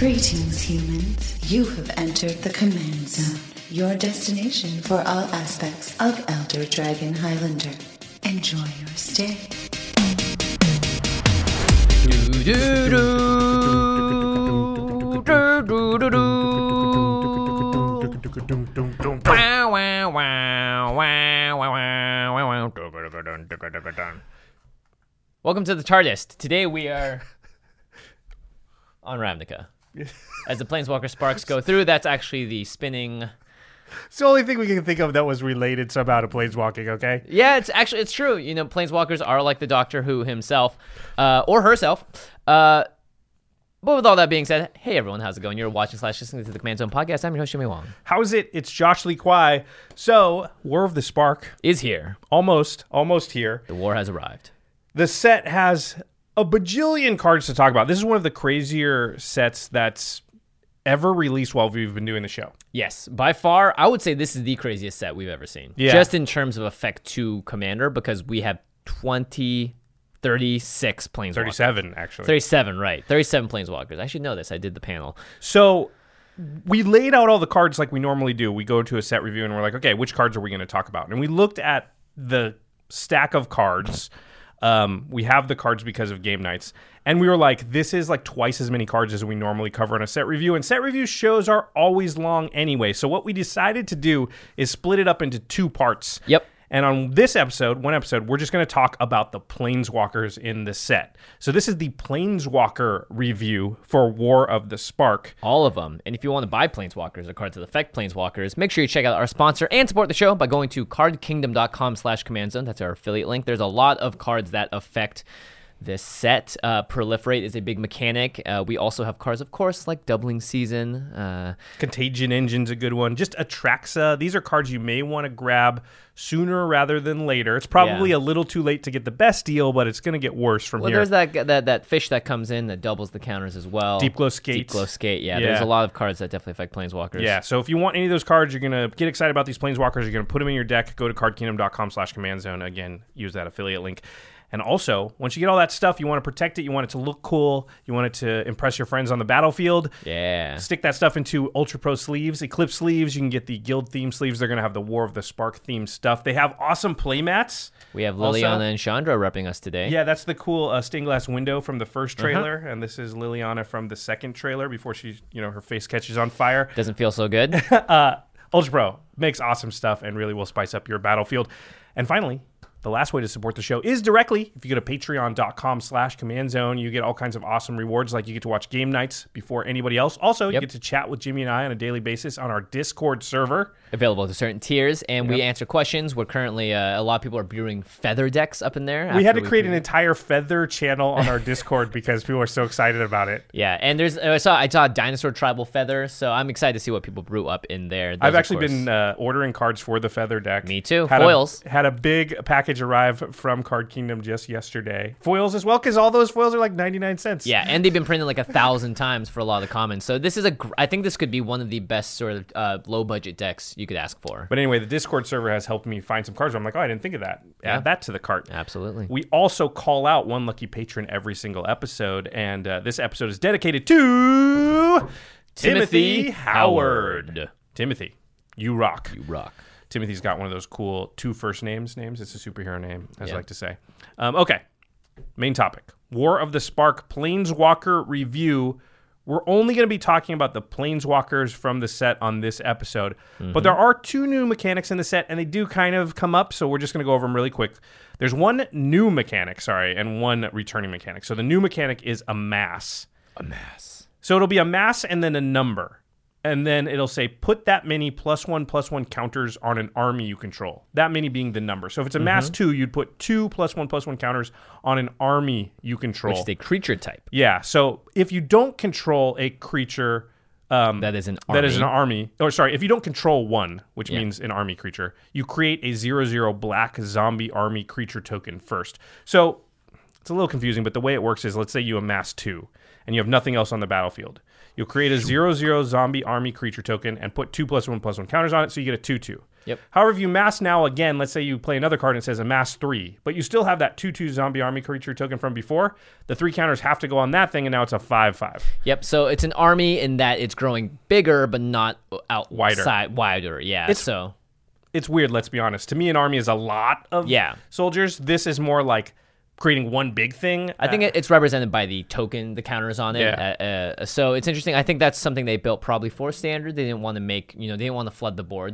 Greetings, humans. You have entered the Command Zone, your destination for all aspects of Elder Dragon Highlander. Enjoy your stay. Welcome to the TARDIS. Today we are on Ravnica. As the Planeswalker sparks go through, that's actually the spinning. It's the only thing we can think of that was related somehow to planeswalking, okay? Yeah, it's true. You know, Planeswalkers are like the Doctor Who himself, or herself. But with all that being said, hey everyone, how's it going? You're watching / listening to the Command Zone podcast. I'm your host, Jimmy Wong. How's it? It's Josh Lee Kwai. So, War of the Spark Is here. almost here. The war has arrived. The set has a bajillion cards to talk about. This is one of the crazier sets that's ever released while we've been doing the show. Yes, by far, I would say this is the craziest set we've ever seen. Yeah. Just in terms of effect to Commander, because we have 36 Planeswalkers. 37, actually. 37, right. 37 Planeswalkers. I should know this. I did the panel. So, we laid out all the cards like we normally do. We go to a set review and we're like, okay, which cards are we going to talk about? And we looked at the stack of cards. We have the cards because of game nights. And we were like, this is like twice as many cards as we normally cover in a set review. And set review shows are always long anyway. So what we decided to do is split it up into two parts. Yep. And on this episode, we're just going to talk about the Planeswalkers in the set. So this is the Planeswalker review for War of the Spark. All of them. And if you want to buy Planeswalkers or cards that affect Planeswalkers, make sure you check out our sponsor and support the show by going to cardkingdom.com/commandzone. That's our affiliate link. There's a lot of cards that affect this set. Proliferate is a big mechanic. We also have cards, of course, like Doubling Season. Contagion Engine's a good one. Just Atraxa. These are cards you may want to grab sooner rather than later. It's probably a little too late to get the best deal, but it's going to get worse from here. Well, there's that fish that comes in that doubles the counters as well. Deep Glow Skate. Deep Glow Skate, yeah. There's a lot of cards that definitely affect Planeswalkers. Yeah, so if you want any of those cards, you're going to get excited about these Planeswalkers, you're going to put them in your deck, go to cardkingdom.com/commandzone. Again, use that affiliate link. And also, once you get all that stuff, you want to protect it, you want it to look cool, you want it to impress your friends on the battlefield. Yeah. Stick that stuff into Ultra Pro sleeves, Eclipse sleeves. You can get the Guild theme sleeves. They're going to have the War of the Spark theme stuff. They have awesome playmats. We have Liliana and Chandra repping us today. Yeah, that's the cool stained glass window from the first trailer. And this is Liliana from the second trailer before her face catches on fire. Doesn't feel so good. Ultra Pro makes awesome stuff and really will spice up your battlefield. And finally, the last way to support the show is directly. If you go to patreon.com/commandzone, you get all kinds of awesome rewards, like you get to watch game nights before anybody else. Also, you get to chat with Jimmy and I on a daily basis on our Discord server. Available to certain tiers, and we answer questions. We're currently, a lot of people are brewing feather decks up in there. We had to create an entire feather channel on our Discord because people are so excited about it. Yeah, and I saw a dinosaur tribal feather, so I'm excited to see what people brew up in there. I've actually been ordering cards for the feather deck. Me too. Foils. Had a big package arrive from Card Kingdom just yesterday. Foils as well, because all those foils are like 99 cents. Yeah, and they've been printed like 1,000 times for a lot of the commons. So this is I think this could be one of the best sort of low budget decks you could ask for. But anyway, the Discord server has helped me find some cards. I'm like, I didn't think of that. Add that to the cart. Absolutely. We also call out one lucky patron every single episode, and this episode is dedicated to Timothy Howard. Timothy, you rock. You rock. Timothy's got one of those cool two first names. It's a superhero name, as I like to say. Okay, main topic. War of the Spark Planeswalker review. We're only going to be talking about the Planeswalkers from the set on this episode. But there are two new mechanics in the set, and they do kind of come up, so we're just going to go over them really quick. There's one new mechanic, and one returning mechanic. So the new mechanic is Amass. Amass. So it'll be a mass and then a number. And then it'll say, put that many +1/+1 counters on an army you control. That many being the number. So if it's a mass 2, you'd put 2 +1/+1 counters on an army you control. Which is a creature type. Yeah. So if you don't control a creature... that is an army. If you don't control one, which means an army creature, you create a 0/0 black zombie army creature token first. So it's a little confusing, but the way it works is, let's say you amass 2, and you have nothing else on the battlefield. You'll create a 0/0 zombie army creature token and put 2 +1/+1 counters on it, so you get a 2/2. Yep. However, if you mass now again, let's say you play another card and it says a mass 3, but you still have that 2/2 zombie army creature token from before, the 3 counters have to go on that thing, and now it's a 5/5. Yep. So it's an army in that it's growing bigger, but not wider. Yeah. It's weird, let's be honest. To me, an army is a lot of soldiers. This is more like creating one big thing. I think it's represented by the token, the counters on it. Yeah. So it's interesting. I think that's something they built probably for standard. They didn't want to make, they didn't want to flood the board.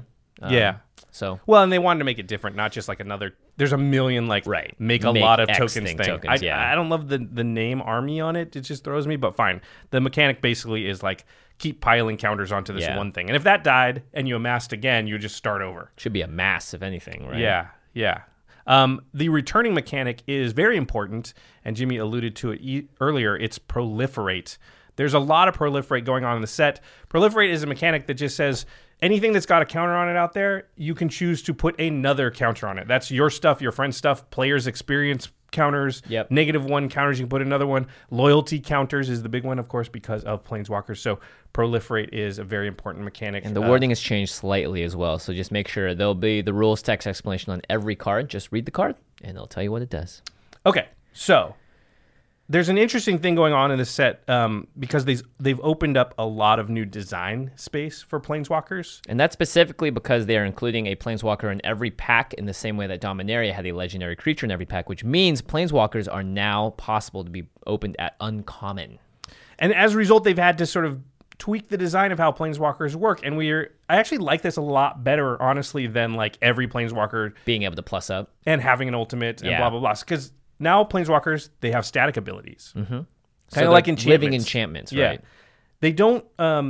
Well, and they wanted to make it different, not just like another. There's a million make a lot of tokens thing. I don't love the name army on it. It just throws me. But fine, the mechanic basically is like keep piling counters onto this one thing, and if that died and you amassed again, you just start over. Should be a mass, if anything, right? Yeah. The returning mechanic is very important, and Jimmy alluded to it earlier. It's proliferate. There's a lot of proliferate going on in the set. Proliferate is a mechanic that just says anything that's got a counter on it out there, you can choose to put another counter on it. That's your stuff, your friend's stuff, players' experience counters, -1 counters, you can put another one. Loyalty counters is the big one, of course, because of Planeswalkers. So proliferate is a very important mechanic. And the wording has changed slightly as well. So just make sure there'll be the rules text explanation on every card. Just read the card, and it'll tell you what it does. Okay, so there's an interesting thing going on in this set because they've opened up a lot of new design space for Planeswalkers. And that's specifically because they are including a Planeswalker in every pack in the same way that Dominaria had a legendary creature in every pack, which means Planeswalkers are now possible to be opened at uncommon. And as a result, they've had to sort of tweak the design of how Planeswalkers work. And I actually like this a lot better, honestly, than like every Planeswalker being able to plus up and having an ultimate and blah, blah, blah. Because now Planeswalkers, they have static abilities. Mm-hmm. Kind of like enchantments. Living enchantments, right? They don't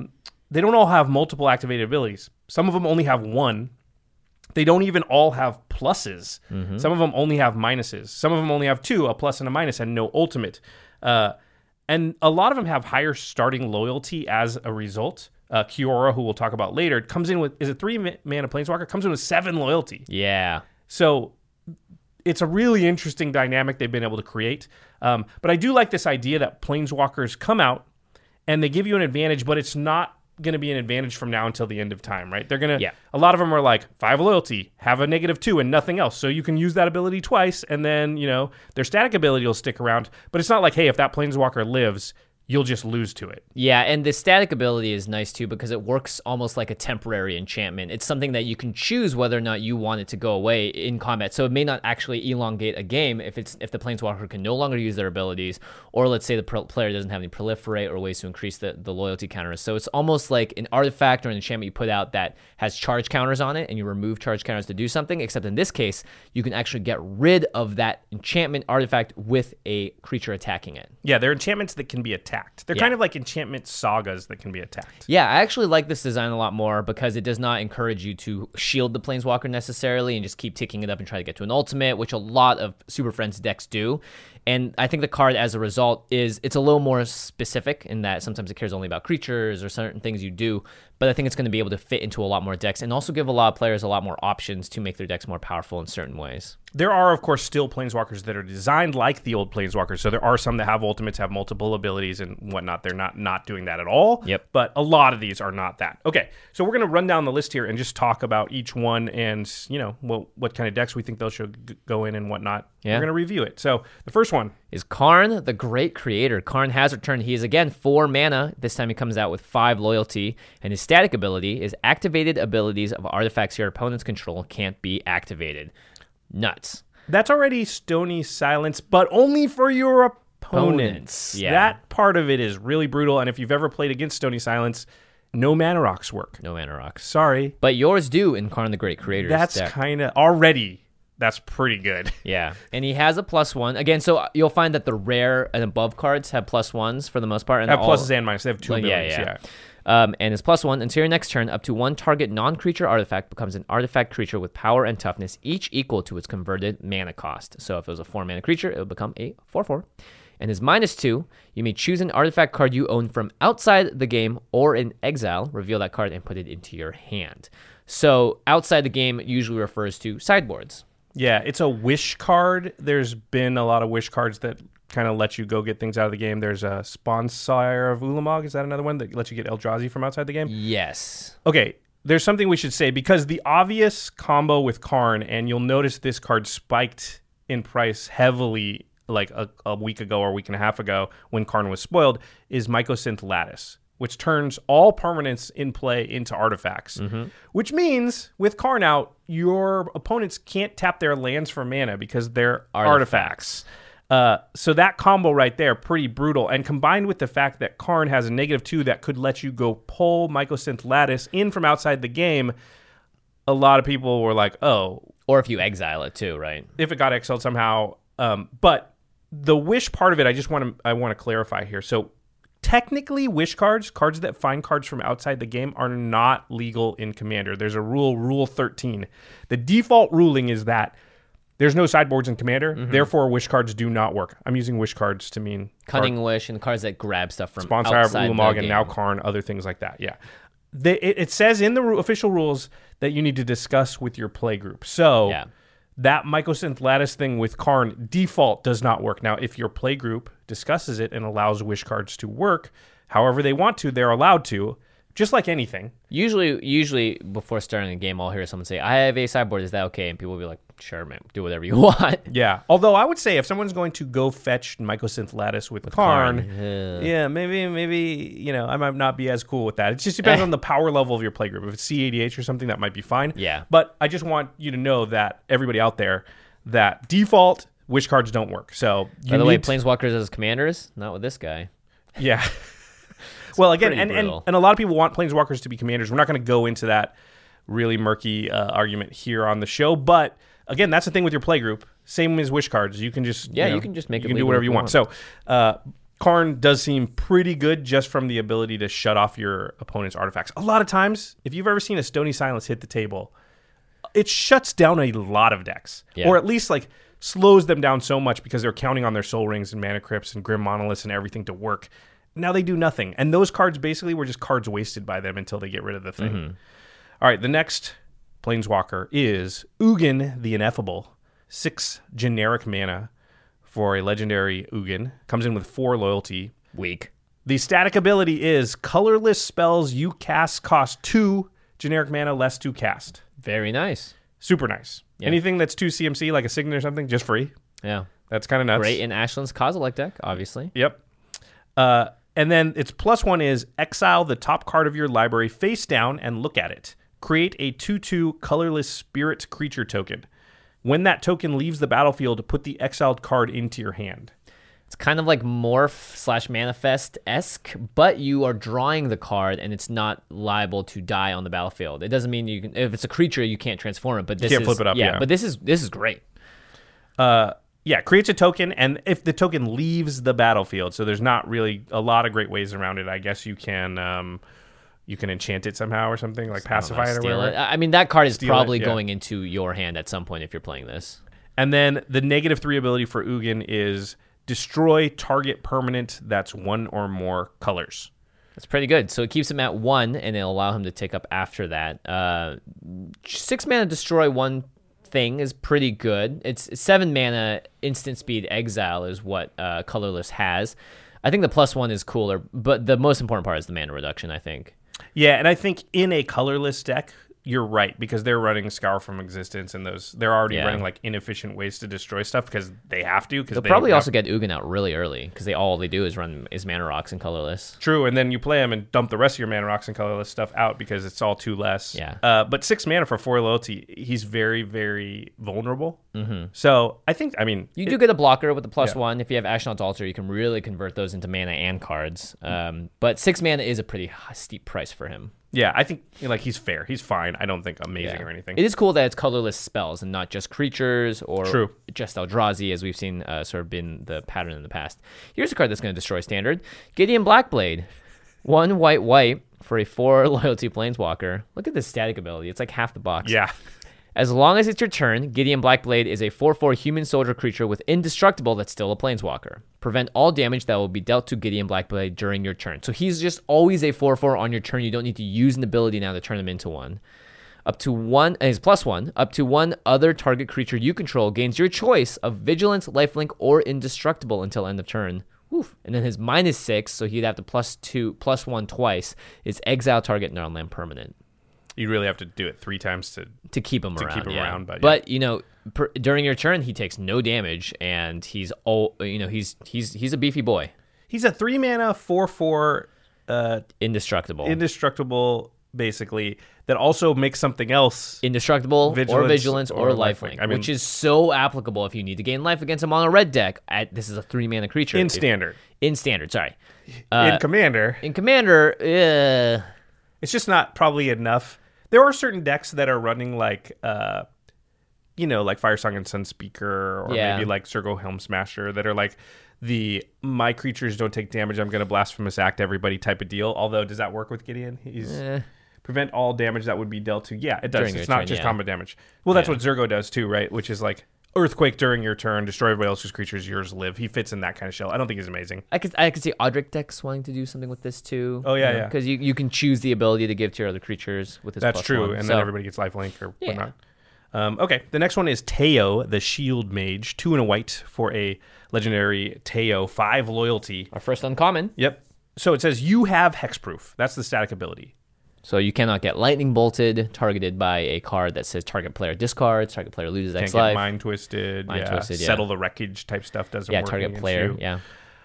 all have multiple activated abilities. Some of them only have one. They don't even all have pluses. Mm-hmm. Some of them only have minuses. Some of them only have 2, a plus and a minus, and no ultimate. And a lot of them have higher starting loyalty as a result. Kiora, who we'll talk about later, comes in with, is a 3-mana Planeswalker, comes in with 7 loyalty. Yeah. So it's a really interesting dynamic they've been able to create. But I do like this idea that Planeswalkers come out and they give you an advantage, but it's not going to be an advantage from now until the end of time, right? They're going to, a lot of them are like 5 loyalty, have a -2 and nothing else. So you can use that ability twice and then, their static ability will stick around. But it's not like, hey, if that Planeswalker lives, you'll just lose to it. Yeah, and the static ability is nice too because it works almost like a temporary enchantment. It's something that you can choose whether or not you want it to go away in combat. So it may not actually elongate a game if the Planeswalker can no longer use their abilities, or let's say the player doesn't have any proliferate or ways to increase the loyalty counters. So it's almost like an artifact or an enchantment you put out that has charge counters on it, and you remove charge counters to do something, except in this case, you can actually get rid of that enchantment artifact with a creature attacking it. Yeah, they're enchantments that can be attacked. They're kind of like enchantment sagas that can be attacked. Yeah, I actually like this design a lot more because it does not encourage you to shield the Planeswalker necessarily and just keep ticking it up and try to get to an ultimate, which a lot of Super Friends decks do. And I think the card, as a result, it's a little more specific in that sometimes it cares only about creatures or certain things you do. But I think it's going to be able to fit into a lot more decks and also give a lot of players a lot more options to make their decks more powerful in certain ways. There are, of course, still Planeswalkers that are designed like the old Planeswalkers. So there are some that have ultimates, have multiple abilities and whatnot. They're not doing that at all. Yep. But a lot of these are not that. Okay, so we're going to run down the list here and just talk about each one and, what kind of decks we think they'll go in and whatnot. Yeah. We're going to review it. So the first one is Karn, the Great Creator. Karn has returned. He is, again, 4 mana. This time he comes out with 5 loyalty. And his static ability is activated abilities of artifacts your opponent's control can't be activated. Nuts. That's already Stony Silence, but only for your opponents. Yeah. That part of it is really brutal. And if you've ever played against Stony Silence, no mana rocks work. No mana rocks. Sorry. But yours do in Karn the Great Creator's That's kind of already... That's pretty good. Yeah. And he has a +1. Again, so you'll find that the rare and above cards have +1s for the most part. And have pluses and minuses. They have 2 abilities. Yeah. And his +1, until your next turn, up to 1 target non-creature artifact becomes an artifact creature with power and toughness, each equal to its converted mana cost. So if it was a 4-mana creature, it would become a 4/4. And his -2, you may choose an artifact card you own from outside the game or in exile, reveal that card, and put it into your hand. So outside the game usually refers to sideboards. Yeah, it's a wish card. There's been a lot of wish cards that kind of let you go get things out of the game. There's a Sponsire of Ulamog. Is that another one that lets you get Eldrazi from outside the game? Yes. Okay, there's something we should say, because the obvious combo with Karn, and you'll notice this card spiked in price heavily like a week ago or a week and a half ago when Karn was spoiled, is Mycosynth Lattice, which turns all permanents in play into artifacts, which means with Karn out, your opponents can't tap their lands for mana because they're artifacts. So that combo right there, pretty brutal. And combined with the fact that Karn has a -2 that could let you go pull Mycosynth Lattice in from outside the game, a lot of people were like, oh. Or if you exile it too, right? If it got exiled somehow. But the wish part of it, I want to clarify here. So technically, wish cards that find cards from outside the game, are not legal in Commander. There's a Rule 13. The default ruling is that there's no sideboards in Commander, therefore wish cards do not work. I'm using wish cards to mean Cunning Wish and cards that grab stuff from Sponsor, outside Ulamog, the and game. now Karn, other things like that. Yeah, it says in the official rules that you need to discuss with your play group. So that Mycosynth Lattice thing with Karn default does not work. Now, if your play group discusses it and allows wish cards to work however they want to, they're allowed to. Just like anything. Usually before starting a game, I'll hear someone say, I have a sideboard, is that okay? And people will be like, sure, man, do whatever you want. Yeah. Although I would say if someone's going to go fetch Mycosynth Lattice with Karn, yeah, maybe, I might not be as cool with that. It just depends on the power level of your playgroup. If it's CADH or something, that might be fine. Yeah. But I just want you to know that, everybody out there, that default wish cards don't work. So By the way, Planeswalkers as commanders, not with this guy. Yeah. Well, again, and a lot of people want Planeswalkers to be commanders. We're not going to go into that really murky argument here on the show. But, again, that's the thing with your playgroup. Same as wish cards. You can just you can just make it. You can do whatever you want. So, Karn does seem pretty good just from the ability to shut off your opponent's artifacts. A lot of times, if you've ever seen a Stony Silence hit the table, it shuts down a lot of decks. Yeah. Or at least, slows them down so much because they're counting on their Soul Rings and Mana Crypts and Grim Monoliths and everything to work. Now they do nothing. And those cards basically were just cards wasted by them until they get rid of the thing. All right, the next Planeswalker is Ugin the Ineffable. 6 generic mana for a legendary Ugin. Comes in with 4 loyalty. Weak. The static ability is colorless spells you cast cost 2 generic mana, less to cast. Very nice. Super nice. Yeah. Anything that's 2 CMC, like a Signet or something, just free. Yeah. That's kind of nuts. Great in Ashland's Kozilek deck, obviously. Yep. And then its +1 is exile the top card of your library face down and look at it. Create a 2/2 colorless spirit creature token. When that token leaves the battlefield, put the exiled card into your hand. It's kind of like Morph/Manifest-esque, but you are drawing the card and it's not liable to die on the battlefield. It doesn't mean you can. If it's a creature, you can't transform it. But this you can't flip it up. Yeah, but this is great. Yeah, creates a token, and if the token leaves the battlefield, so there's not really a lot of great ways around it. I guess you can enchant it somehow or something, like pacify it or whatever. I mean, that card is probably going into your hand at some point if you're playing this. And then the -3 ability for Ugin is destroy target permanent that's 1 or more colors. That's pretty good. So it keeps him at 1, and it'll allow him to tick up after that. 6 mana destroy 1 thing is pretty good. It's 7 mana instant speed exile is what colorless has. I think the +1 is cooler, but the most important part is the mana reduction, I think. Yeah, and I think in a colorless deck, you're right, because they're running Scour from Existence, and they're already running inefficient ways to destroy stuff because they have to. They'll probably also get Ugin out really early because all they do is run Mana Rocks and colorless. True, and then you play them and dump the rest of your Mana Rocks and colorless stuff out because it's all 2 less. Yeah. But 6 mana for 4 loyalty, he's very, very vulnerable. So I think, you do get a blocker with the +1. If you have Ashnod's Altar, you can really convert those into mana and cards. But 6 mana is a pretty steep price for him. Yeah, I think he's fair. He's fine. I don't think amazing or anything. It is cool that it's colorless spells and not just creatures or just Eldrazi, as we've seen sort of been the pattern in the past. Here's a card that's going to destroy standard. Gideon Blackblade. 1 white for a 4 loyalty planeswalker. Look at this static ability. It's like half the box. Yeah. As long as it's your turn, Gideon Blackblade is a 4/4 human soldier creature with indestructible that's still a planeswalker. Prevent all damage that will be dealt to Gideon Blackblade during your turn. So he's just always a 4/4 on your turn. You don't need to use an ability now to turn him into one. Up to 1, his +1, up to 1 other target creature you control gains your choice of Vigilance, Lifelink, or Indestructible until end of turn. Oof. And then his -6, so he'd have to +1 twice, is exile target non-land permanent. You really have to do it 3 times to keep him around. keep him yeah. around, but during your turn, he takes no damage, and he's a beefy boy. He's a 3-mana 4/4 Indestructible, basically, that also makes something else indestructible, or vigilance, or lifelink, which is so applicable if you need to gain life against him on a red deck. This is a 3-mana creature in standard. Sorry, in commander, it's just not probably enough. There are certain decks that are running like like Firesong and Sunspeaker, or maybe like Zergo Helm Smasher, that are like my creatures don't take damage, I'm going to blasphemous act everybody type of deal. Although, does that work with Gideon? He's prevent all damage that would be dealt to. Yeah, it does. It's not just combat damage. Well, that's what Zergo does too, right? Which is like earthquake during your turn, destroy everybody else's creatures, yours live. He fits in that kind of shell. I don't think he's amazing. I could see Audric decks wanting to do something with this too. Oh yeah, because you can choose the ability to give to your other creatures with this. That's true, and then everybody gets lifelink or whatnot. Okay, the next one is Teo, the Shield Mage, 2 and a white for a legendary Teo, 5 loyalty. Our first uncommon. Yep. So it says you have hexproof. That's the static ability. So you cannot get lightning bolted, targeted by a card that says target player discards, target player loses X life. Can't get mind twisted, settle the wreckage type stuff doesn't work. Yeah, target player, you.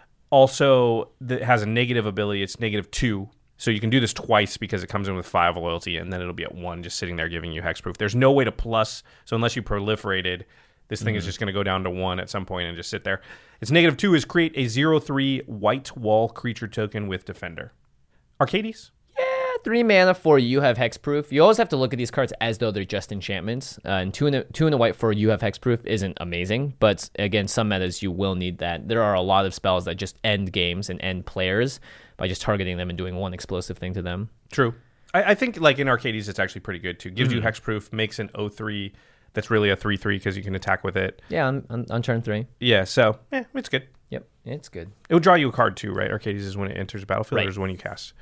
Also, it has a negative ability. It's -2. So you can do this twice because it comes in with 5 loyalty, and then it'll be at 1 just sitting there giving you hexproof. There's no way to plus, so unless you proliferated, this thing is just going to go down to 1 at some point and just sit there. Its -2 is create a 0/3 white wall creature token with Defender. Arcades? 3 mana for you have hexproof. You always have to look at these cards as though they're just enchantments. And two and a white for you have hexproof isn't amazing, but again, some metas you will need that. There are a lot of spells that just end games and end players by just targeting them and doing one explosive thing to them. True. I think like in Arcades, it's actually pretty good too. Gives you hexproof, makes an 0/3 that's really a 3/3 because you can attack with it. Yeah, on turn 3. Yeah, so it's good. Yep, it's good. It will draw you a card too, right? Arcades is when it enters the battlefield, right. Or is when you cast.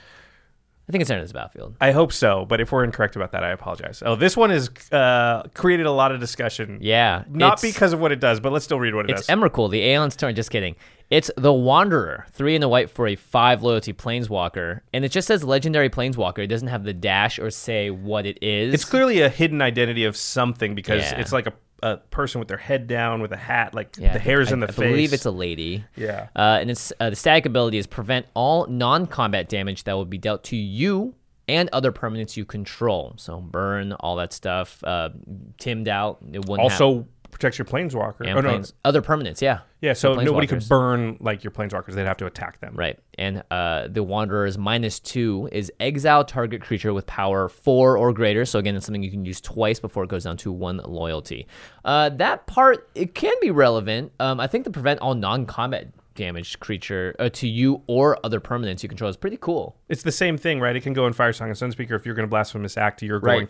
I think it's enters the battlefield. I hope so, but if we're incorrect about that, I apologize. Oh, this one has created a lot of discussion. Yeah. Not because of what it does, but let's still read what it does. It's Emrakul, the Aeon's Torrent. Just kidding. It's the Wanderer, 3 and a white for a 5 loyalty Planeswalker, and it just says Legendary Planeswalker. It doesn't have the dash or say what it is. It's clearly a hidden identity of something because it's like a person with their head down with a hat, like the hair's in the face. I believe it's a lady. Yeah. And it's the static ability is prevent all non-combat damage that will be dealt to you and other permanents you control. So burn, all that stuff. Timmed out. It wouldn't also protects your Planeswalker. And other permanents, yeah. Yeah, so nobody could burn like your Planeswalkers. They'd have to attack them. Right. And the Wanderer's -2 is exile target creature with power 4 or greater. So again, it's something you can use twice before it goes down to 1 loyalty. That part, it can be relevant. I think the prevent all non-combat damaged creature to you or other permanents you control is pretty cool. It's the same thing, right? It can go in Firesong and Sunspeaker. If you're going to blasphemous act, you're going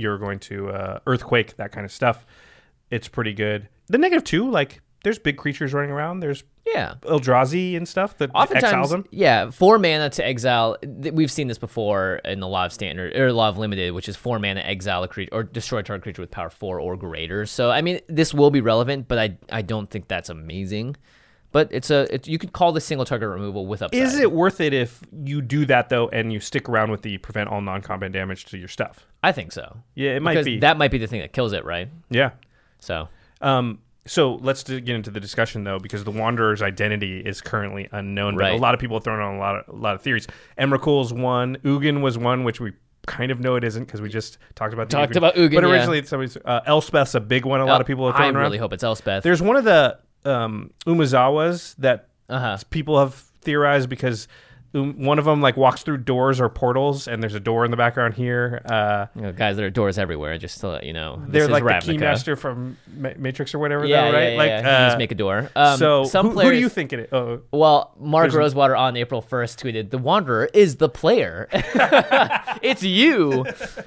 to earthquake, that kind of stuff. It's pretty good. The -2, like there's big creatures running around. There's Eldrazi and stuff that exiles them. Yeah, 4 mana to exile. We've seen this before in a lot of standard or a lot of limited, which is 4 mana exile a creature or destroy a target creature with power 4 or greater. So I mean, this will be relevant, but I don't think that's amazing. But you could call this single target removal with upside. Is it worth it if you do that though, and you stick around with the prevent all non-combat damage to your stuff? I think so. Yeah, it might be. That might be the thing that kills it, right? Yeah. So let's get into the discussion though, because the Wanderer's identity is currently unknown. But right. A lot of people have thrown on a lot of theories. Emrakul's one, Ugin was one, which we kind of know it isn't because we just talked about Ugin. But originally, Elspeth's a big one. A lot of people have thrown around. I really hope it's Elspeth. There's one of the Umezawas that people have theorized because one of them like walks through doors or portals, and there's a door in the background here. Guys, there are doors everywhere. Just to let you know, they're like the Keymaster from Matrix or whatever. Yeah, though, right? Yeah. Just make a door. So some who players, do you think it is? Well, Mark Rosewater on April 1st tweeted, "The Wanderer is the player. It's you."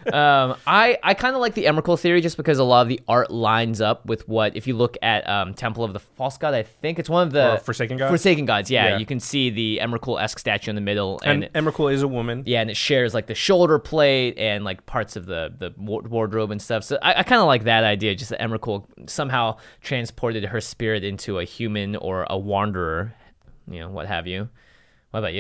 I kind of like the Emrakul theory just because a lot of the art lines up with what, if you look at Temple of the False God, I think it's one of the Forsaken Gods. Forsaken Gods, yeah. You can see the Emrakul-esque statue in the middle, and Emrakul is a woman. Yeah, and it shares like the shoulder plate and like parts of the wardrobe and stuff. So I kind of like that idea, just that Emrakul somehow transported her spirit into a human or a wanderer, what have you. What about you?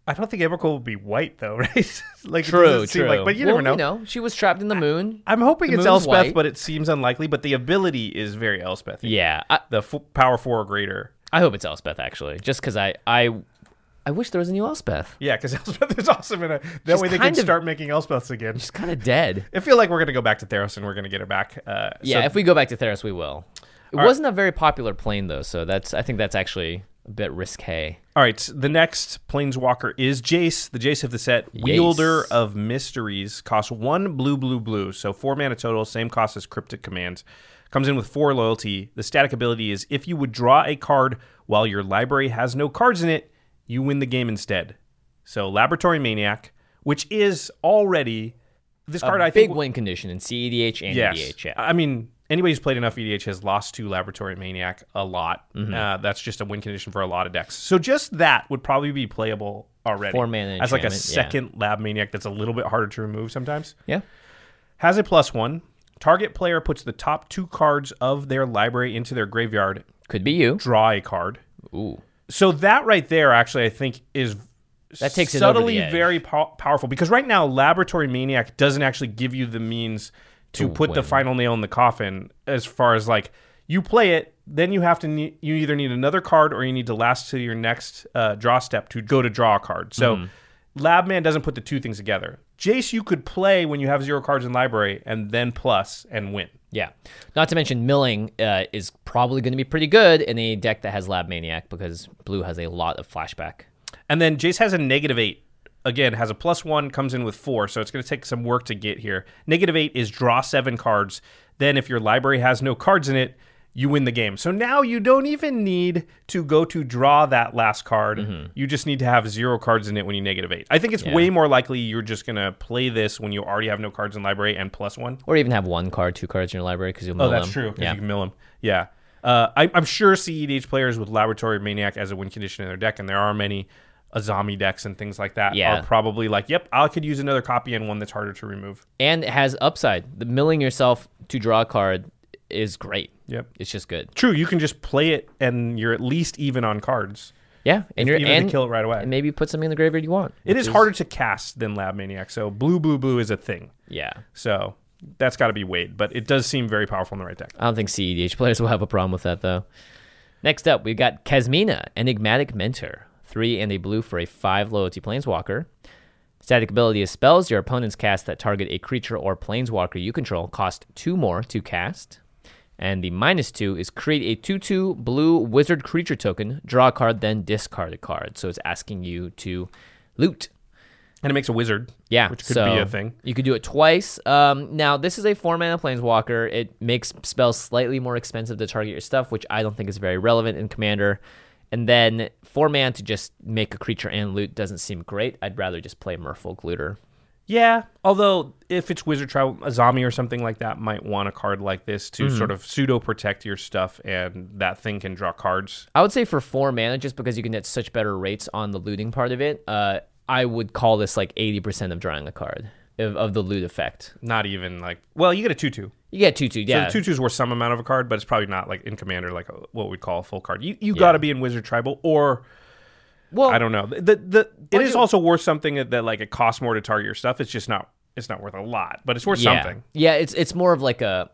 I don't think Emrakul will be white though, right? Like, it True, doesn't seem true. like, but you never know. You know, she was trapped in the moon. I'm hoping The it's moon's Elspeth, white. but it seems unlikely. But the ability is very Elspeth. Yeah, The power 4 or greater. I hope it's Elspeth actually, just because I wish there was a new Elspeth. Yeah, because Elspeth is awesome that She's way they can kind of- start making Elspeths again. She's kind of dead. I feel like we're gonna go back to Theros and we're gonna get her back. Yeah, if we go back to Theros, we will. It wasn't a very popular plane though, so I think that's actually a bit risque. All right, the next Planeswalker is Jace, the Jace of the set, Wielder of Mysteries. Costs 1 blue. So 4 mana total, same cost as Cryptic Commands. Comes in with 4 loyalty. The static ability is if you would draw a card while your library has no cards in it, you win the game instead. So Laboratory Maniac, which is already this card. I Big think win condition in CEDH and yes. EDH. Yeah. I mean, anybody who's played enough EDH has lost to Laboratory Maniac a lot. That's just a win condition for a lot of decks. So just that would probably be playable already. 4 mana as like a enchantment, yeah. second Lab Maniac that's a little bit harder to remove sometimes. Yeah. Has a +1. Target player puts the top 2 cards of their library into their graveyard. Could be you. Draw a card. Ooh. So that right there, actually, I think is That takes it over subtly the edge. very powerful because right now Laboratory Maniac doesn't actually give you the means to put the win. final nail in the coffin. As far as like you play it, then you have to you either need another card or you need to last to your next draw step to go to draw a card. So Labman doesn't put the two things together. Jace, you could play when you have 0 cards in library and then plus and win. Yeah. Not to mention milling is probably going to be pretty good in a deck that has Lab Maniac because blue has a lot of flashback. And then Jace has a -8. Again, has a +1, comes in with 4, so it's going to take some work to get here. -8 is draw 7 cards. Then if your library has no cards in it, you win the game. So now you don't even need to go to draw that last card. You just need to have 0 cards in it when you -8. I think it's way more likely you're just going to play this when you already have no cards in library and +1. Or even have 1 card, 2 cards in your library because you'll mill them. Oh, that's true, because Yeah. you can mill them. Yeah. I'm sure CEDH players with Laboratory Maniac as a win condition in their deck, and there are many Azami decks and things like that, Yeah. are probably like, yep, I could use another copy and one that's harder to remove. And it has upside. The milling yourself to draw a card is great. Yep. It's just good. True, you can just play it and you're at least even on cards. Yeah. And you're Even to kill it right away. And maybe put something in the graveyard you want. It which is harder to cast than Lab Maniac, so blue is a thing. Yeah. So that's got to be weighed, but it does seem very powerful in the right deck. I don't think CEDH players will have a problem with that, though. Next up, we've got Kasmina, Enigmatic Mentor. 3 and a blue for a 5 loyalty planeswalker. Static ability is spells your opponents cast that target a creature or planeswalker you control cost 2 more to cast. And the -2 is create a 2/2 blue wizard creature token, draw a card, then discard a card. So it's asking you to loot. And it makes a wizard, Yeah, which could so be a thing. You could do it twice. Now, this is a 4-mana planeswalker. It makes spells slightly more expensive to target your stuff, which I don't think is very relevant in Commander. And then 4-mana to just make a creature and loot doesn't seem great. I'd rather just play Merfolk Looter. Yeah, although if it's Wizard Trial, Azami or something like that might want a card like this to sort of pseudo-protect your stuff, and that thing can draw cards. I would say for 4 mana, just because you can get such better rates on the looting part of it, I would call this like 80% of drawing a card of the loot effect. Not even like, well, you get a 2/2. You get 2/2, yeah. So the 2/2's worth some amount of a card, but it's probably not like in Commander, like what we'd call a full card. You got to be in Wizard Tribal, or Well, I don't know. It is also worth something that like it costs more to target your stuff. It's just not. It's not worth a lot, but it's worth something. Yeah, it's more of like a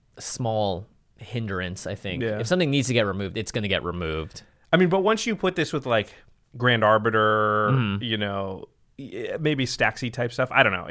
small hindrance, I think. Yeah. If something needs to get removed, it's going to get removed. I mean, but once you put this with like Grand Arbiter, you know, maybe Staxy type stuff. I don't know.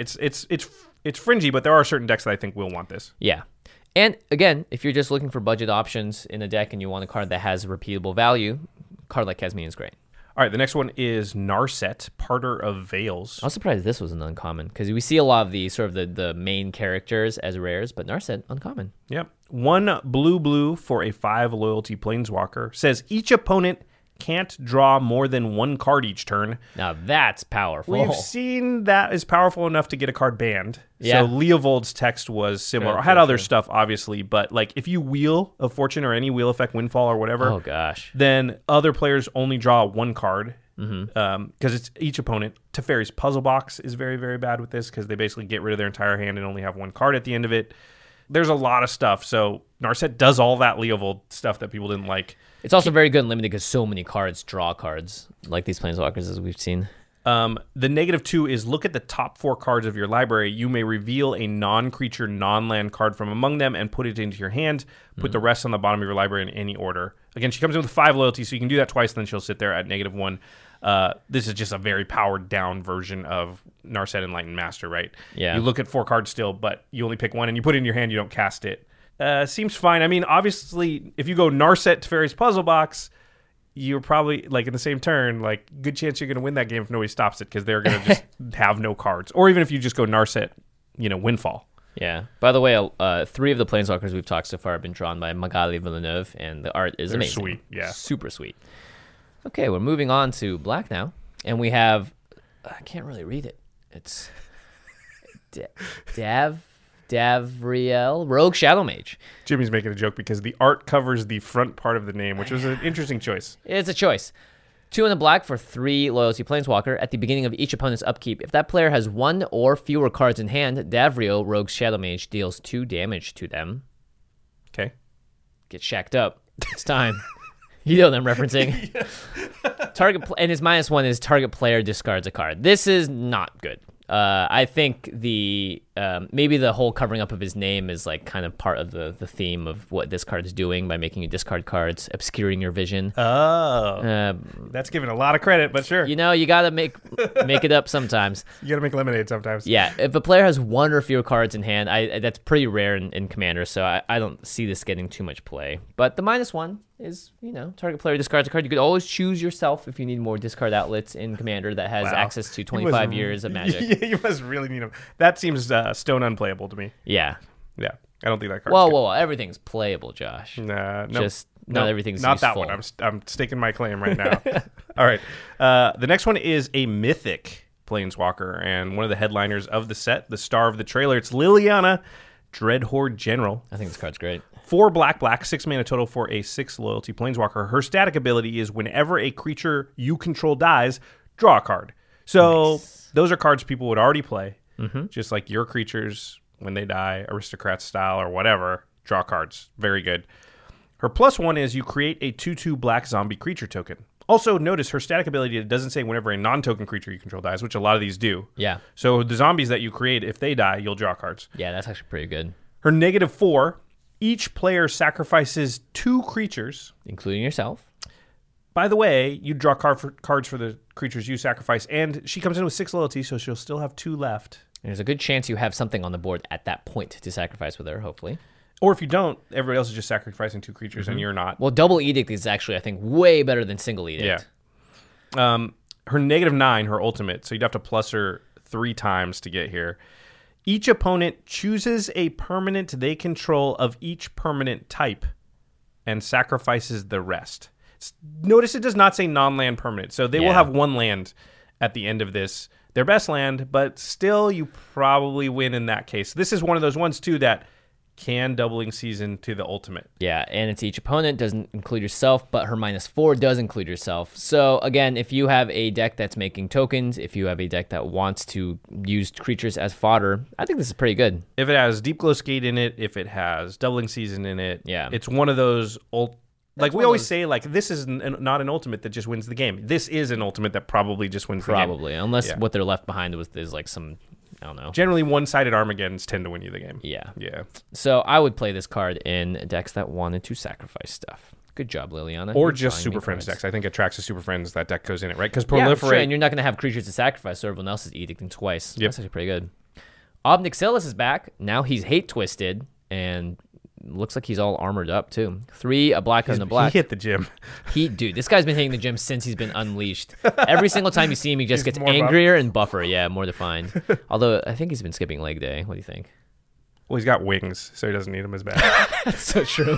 It's fringy, but there are certain decks that I think will want this. Yeah. And again, if you're just looking for budget options in a deck and you want a card that has repeatable value, a card like Kasmina is great. All right, the next one is Narset, Parter of Veils. I was surprised this was an uncommon because we see a lot of the sort of the main characters as rares, but Narset, uncommon. Yep. 1 blue for a 5 loyalty planeswalker. Says each opponent can't draw more than 1 card each turn. Now that's powerful. We've seen that is powerful enough to get a card banned. Yeah. So Leovold's text was similar. True, Had true, other true. stuff, obviously, but like if you wheel a fortune or any wheel effect windfall or whatever, Oh, gosh. then other players only draw 1 card. Because it's each opponent. Teferi's Puzzle Box is very, very bad with this because they basically get rid of their entire hand and only have 1 card at the end of it. There's a lot of stuff. So Narset does all that Leovold stuff that people didn't like. It's also very good and limited because so many cards draw cards like these planeswalkers as we've seen. The -2 is look at the top 4 cards of your library. You may reveal a non-creature, non-land card from among them and put it into your hand. Put the rest on the bottom of your library in any order. Again, she comes in with 5 loyalty, so you can do that twice, and then she'll sit there at -1. This is just a very powered down version of Narset Enlightened Master, right? Yeah. You look at 4 cards still, but you only pick one, and you put it in your hand, you don't cast it. Seems fine. I mean, obviously, if you go Narset Teferi's Puzzle Box, you're probably, like, in the same turn, like, good chance you're going to win that game if nobody stops it, because they're going to just have no cards. Or even if you just go Narset, Windfall. Yeah. By the way, 3 of the Planeswalkers we've talked so far have been drawn by Magali Villeneuve, and the art is amazing. Sweet, yeah. Super sweet. Okay, we're moving on to black now, and we have, I can't really read it. It's Davriel, Rogue Shadow Mage. Jimmy's making a joke because the art covers the front part of the name, which was an interesting choice. It's a choice. 2 in the black for 3 loyalty Planeswalker. At the beginning of each opponent's upkeep, if that player has 1 or fewer cards in hand, Davriel, Rogue Shadow Mage, deals 2 damage to them. Okay. Get shacked up. It's time. You know what I'm referencing. And his -1 is target player discards a card. This is not good. I think maybe the whole covering up of his name is like kind of part of the theme of what this card is doing by making you discard cards, obscuring your vision. Oh, that's giving a lot of credit, but sure. You gotta make it up sometimes. You gotta make lemonade sometimes. Yeah, if a player has 1 or fewer cards in hand, that's pretty rare in Commander, so I don't see this getting too much play. But the -1 is, target player discards a card. You could always choose yourself if you need more discard outlets in Commander that has access to 25 years of Magic. Yeah, you must really need them. That seems stone unplayable to me. Yeah. Yeah, I don't think that card. Whoa, everything's playable, Josh. Nah, no. Just not everything's not useful. that one. I'm staking my claim right now. All right. The next one is a mythic Planeswalker, and one of the headliners of the set, the star of the trailer. It's Liliana, Dreadhorde General. I think this card's great. 4 black, 6 mana total for a 6 loyalty Planeswalker. Her static ability is whenever a creature you control dies, draw a card. So those are cards people would already play. Just like your creatures, when they die, aristocrat style or whatever, draw cards. Very good. Her +1 is you create a 2/2 black zombie creature token. Also, notice her static ability, it doesn't say whenever a non-token creature you control dies, which a lot of these do. Yeah. So the zombies that you create, if they die, you'll draw cards. Yeah, that's actually pretty good. Her -4, each player sacrifices 2 creatures. Including yourself. By the way, you draw cards for the creatures you sacrifice, and she comes in with 6 loyalty, so she'll still have 2 left. And there's a good chance you have something on the board at that point to sacrifice with her, hopefully. Or if you don't, everybody else is just sacrificing 2 creatures, and you're not. Well, double edict is actually, I think, way better than single edict. Yeah. Her -9, her ultimate, so you'd have to plus her 3 times to get here. Each opponent chooses a permanent they control of each permanent type and sacrifices the rest. Notice it does not say non-land permanent, so they will have 1 land at the end of this. Their best land, but still you probably win in that case. This is one of those ones, too, that can doubling season to the ultimate. Yeah, and it's each opponent, doesn't include yourself, but her -4 does include yourself. So again, if you have a deck that's making tokens, if you have a deck that wants to use creatures as fodder, I think this is pretty good. If it has Deep Glow Skate in it, if it has doubling season in it, yeah, it's one of those like we always say, like, this is not an ultimate that just wins the game. This is an ultimate that probably just wins the game. Probably, unless what they're left behind is like some, I don't know. Generally, one-sided Armageddons tend to win you the game. Yeah. Yeah. So I would play this card in decks that wanted to sacrifice stuff. Good job, Liliana. Or just Super Friends decks. I think Atraxa Super Friends, that deck goes in it, right? Because Proliferate. Yeah, sure, and you're not going to have creatures to sacrifice, so everyone else is edicting twice. That's actually pretty good. Ob Nixilis is back. Now he's hate twisted, and looks like he's all armored up too. 3, a black and a black. He hit the gym. Dude, this guy's been hitting the gym since he's been unleashed. Every single time you see him, he just gets angrier and buffer. Yeah, more defined. Although I think he's been skipping leg day. What do you think? Well, he's got wings, so he doesn't need them as bad. That's so true.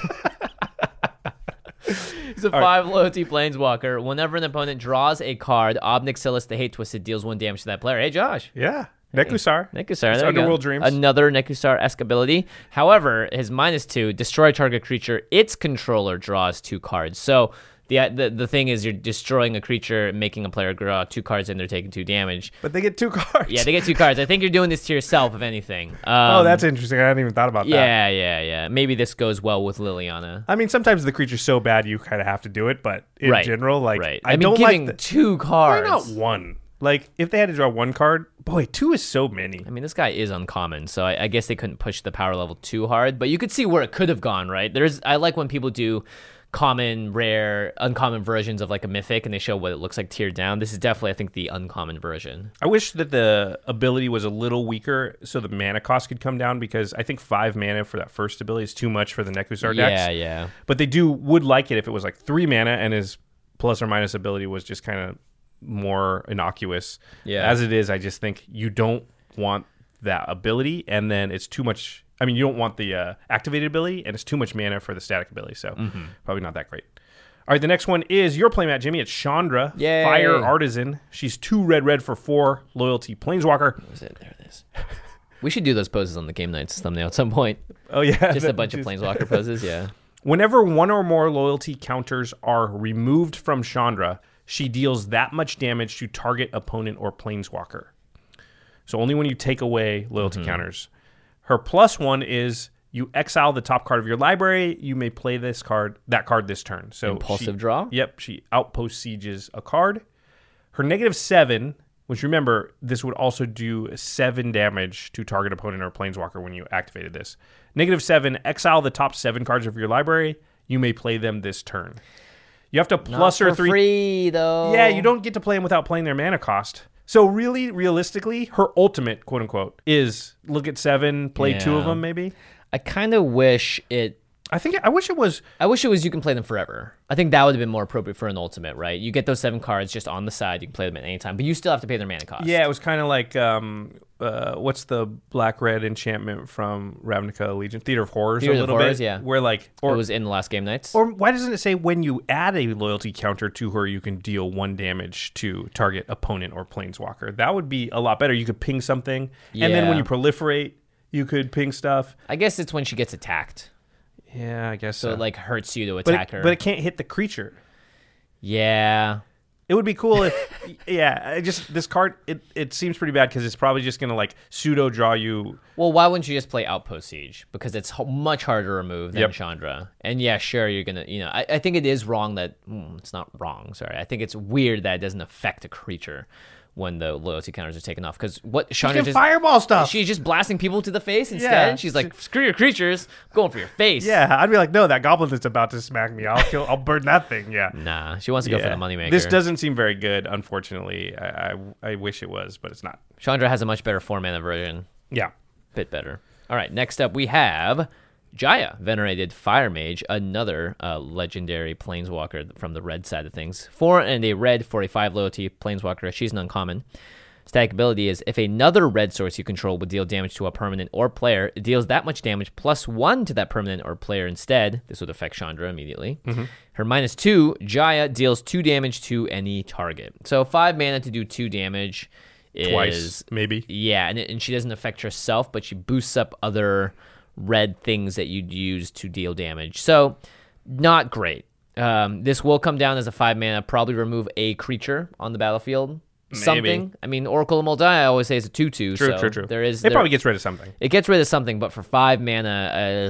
He's a 5 loyalty Planeswalker. Whenever an opponent draws a card, Ob Nixilis the Hate Twisted deals 1 damage to that player. Hey, Josh. Yeah. Nekusar. There Underworld Dreams. Another Nekusar-esque ability. However, his -2, destroy target creature. Its controller draws 2 cards. So the thing is, you're destroying a creature, making a player draw 2 cards, and they're taking 2 damage. But they get 2 cards. Yeah, they get 2 cards. I think you're doing this to yourself, if anything. That's interesting. I hadn't even thought about that. Yeah. Maybe this goes well with Liliana. I mean, sometimes the creature's so bad you kind of have to do it, but in general, like, I mean, don't giving like 2 cards. Why not 1? Like, if they had to draw one card, boy, 2 is so many. I mean, this guy is uncommon, so I guess they couldn't push the power level too hard. But you could see where it could have gone, right? I like when people do common, rare, uncommon versions of like a mythic, and they show what it looks like tiered down. This is definitely, I think, the uncommon version. I wish that the ability was a little weaker so the mana cost could come down, because I think 5 mana for that first ability is too much for the Nekusar decks. Yeah. But they would like it if it was like 3 mana and his plus or minus ability was just kind of more innocuous. Yeah. As it is, I just think you don't want that ability, and then it's too much. I mean, you don't want the activated ability, and it's too much mana for the static ability, so probably not that great. All right, the next one is your playmat, Jimmy. It's Chandra, Yay. Fire Artisan. She's 2 red for 4 loyalty Planeswalker. What was it? There it is. We should do those poses on the Game Nights thumbnail at some point. Oh yeah, Just a bunch of Planeswalker poses, yeah. Whenever one or more loyalty counters are removed from Chandra, she deals that much damage to target opponent or planeswalker. So only when you take away loyalty counters. Her +1 is you exile the top card of your library. You may play that card this turn. So Impulsive draw? Yep, she outpost sieges a card. Her -7, which remember, this would also do 7 damage to target opponent or planeswalker when you activated this. -7, exile the top 7 cards of your library. You may play them this turn. You have to plus Not her for 3. free, though. Yeah, you don't get to play them without playing their mana cost. So really, realistically, her ultimate, quote unquote, is look at 7, play 2 of Yeah. them, maybe. I kind of wish it... I wish it was. you can play them forever. I think that would have been more appropriate for an ultimate, right? You get those 7 cards just on the side. You can play them at any time, but you still have to pay their mana cost. Yeah, it was kind of like what's the black-red enchantment from Ravnica Legion? Theater of Horrors. Theater a of little Horrors, bit, yeah. Where like, It or was in the last Game Nights. or why doesn't it say when you add a loyalty counter to her, you can deal 1 damage to target opponent or planeswalker? That would be a lot better. You could ping something, and then when Yeah. you proliferate, you could ping stuff. I guess it's when she gets attacked. Yeah, I guess So so. it like hurts you to attack her. But it can't hit the creature. Yeah. It would be cool if, this card, it seems pretty bad because it's probably just going to like pseudo draw you. Well, why wouldn't you just play Outpost Siege? Because it's much harder to remove than Yep. Chandra. And yeah, sure, you're going to, I think it is wrong that, it's not wrong, sorry. I think it's weird that it doesn't affect a creature when the loyalty counters are taken off. Because what Chandra just... fireball stuff. She's just blasting people to the face instead. Yeah. She's like, screw your creatures, I'm going for your face. Yeah, I'd be like, no, that goblin that's about to smack me. I'll burn that thing. Yeah. Nah, she wants to go for the moneymaker. This doesn't seem very good, unfortunately. I wish it was, but it's not. Chandra has a much better 4-mana version. Yeah. Bit better. All right, next up we have Jaya, Venerated Fire Mage, another legendary planeswalker from the red side of things. 4 and a red for a 5 loyalty planeswalker. She's an uncommon. Static ability is if another red source you control would deal damage to a permanent or player, it deals that much damage +1 to that permanent or player instead. This would affect Chandra immediately. Her -2, Jaya deals 2 damage to any target. So 5 mana to do 2 damage is... Twice, maybe. Yeah, and she doesn't affect herself, but she boosts up other red things that you'd use to deal damage. So, not great. This will come down as a 5 mana, probably remove a creature on the battlefield. Maybe. Something. I mean, Oracle of Mul Daya, I always say it's a 2/2. True. There is, It probably gets rid of something. it gets rid of something, but for 5 mana,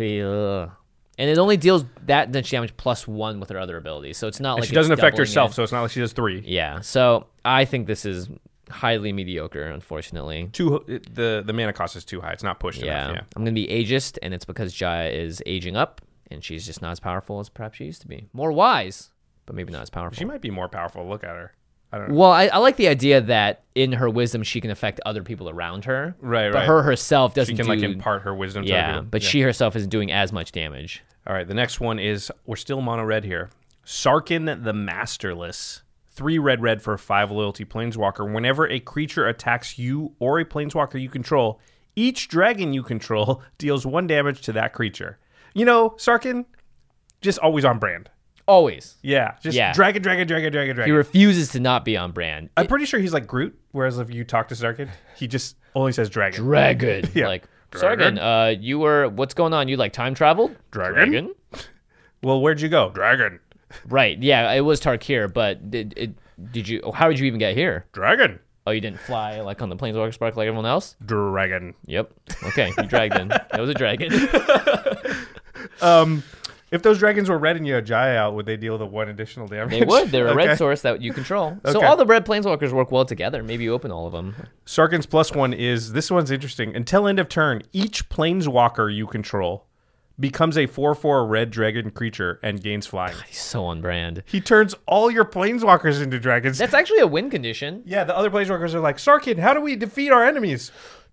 and it only deals that much damage +1 with her other abilities. So it's not like She doesn't it's affect doubling herself, it. so it's not like she does 3. Yeah, so I think this is highly mediocre, unfortunately. The mana cost is too high. It's not pushed Yeah. enough. Yeah. I'm going to be ageist, and it's because Jaya is aging up, and she's just not as powerful as perhaps she used to be. More wise, but maybe not as powerful. She might be more powerful. Look at her. I don't know. Well, I like the idea that in her wisdom, she can affect other people around her. Right, But right. her herself She doesn't can do... like impart her wisdom to other yeah, people. but she herself isn't doing as much damage. All right, the next one is, we're still mono red here. Sarkhan the Masterless. 3 red for 5 loyalty planeswalker. Whenever a creature attacks you or a planeswalker you control, each dragon you control deals 1 damage to that creature. You know, Sarkhan, just always on brand. Always. Yeah, just Yeah. dragon. He refuses to not be on brand. I'm pretty sure he's like Groot, whereas if you talk to Sarkhan, he just only says dragon. Dragon. Yeah. Like, Dragon. Sarkhan, you were... What's going on? You like time traveled? Dragon? Well, where'd you go? Dragon. Right. Yeah, it was Tarkir, but did you... How did you even get here? Dragon. Oh, you didn't fly like on the Planeswalker Spark like everyone else? Dragon. Yep. Okay, you dragged in. It was a dragon. If those dragons were red and you had Jaya out, would they deal the 1 additional damage? They would. They're a Okay. red source that you control. So Okay. all the red planeswalkers work well together. Maybe you open all of them. Sarkhan's +1 is, this one's interesting. Until end of turn, each planeswalker you control becomes a 4/4 red dragon creature and gains flying. He's so on brand. He turns all your planeswalkers into dragons. That's actually a win condition. Yeah, the other planeswalkers are like, Sarkhan, how do we defeat our enemies?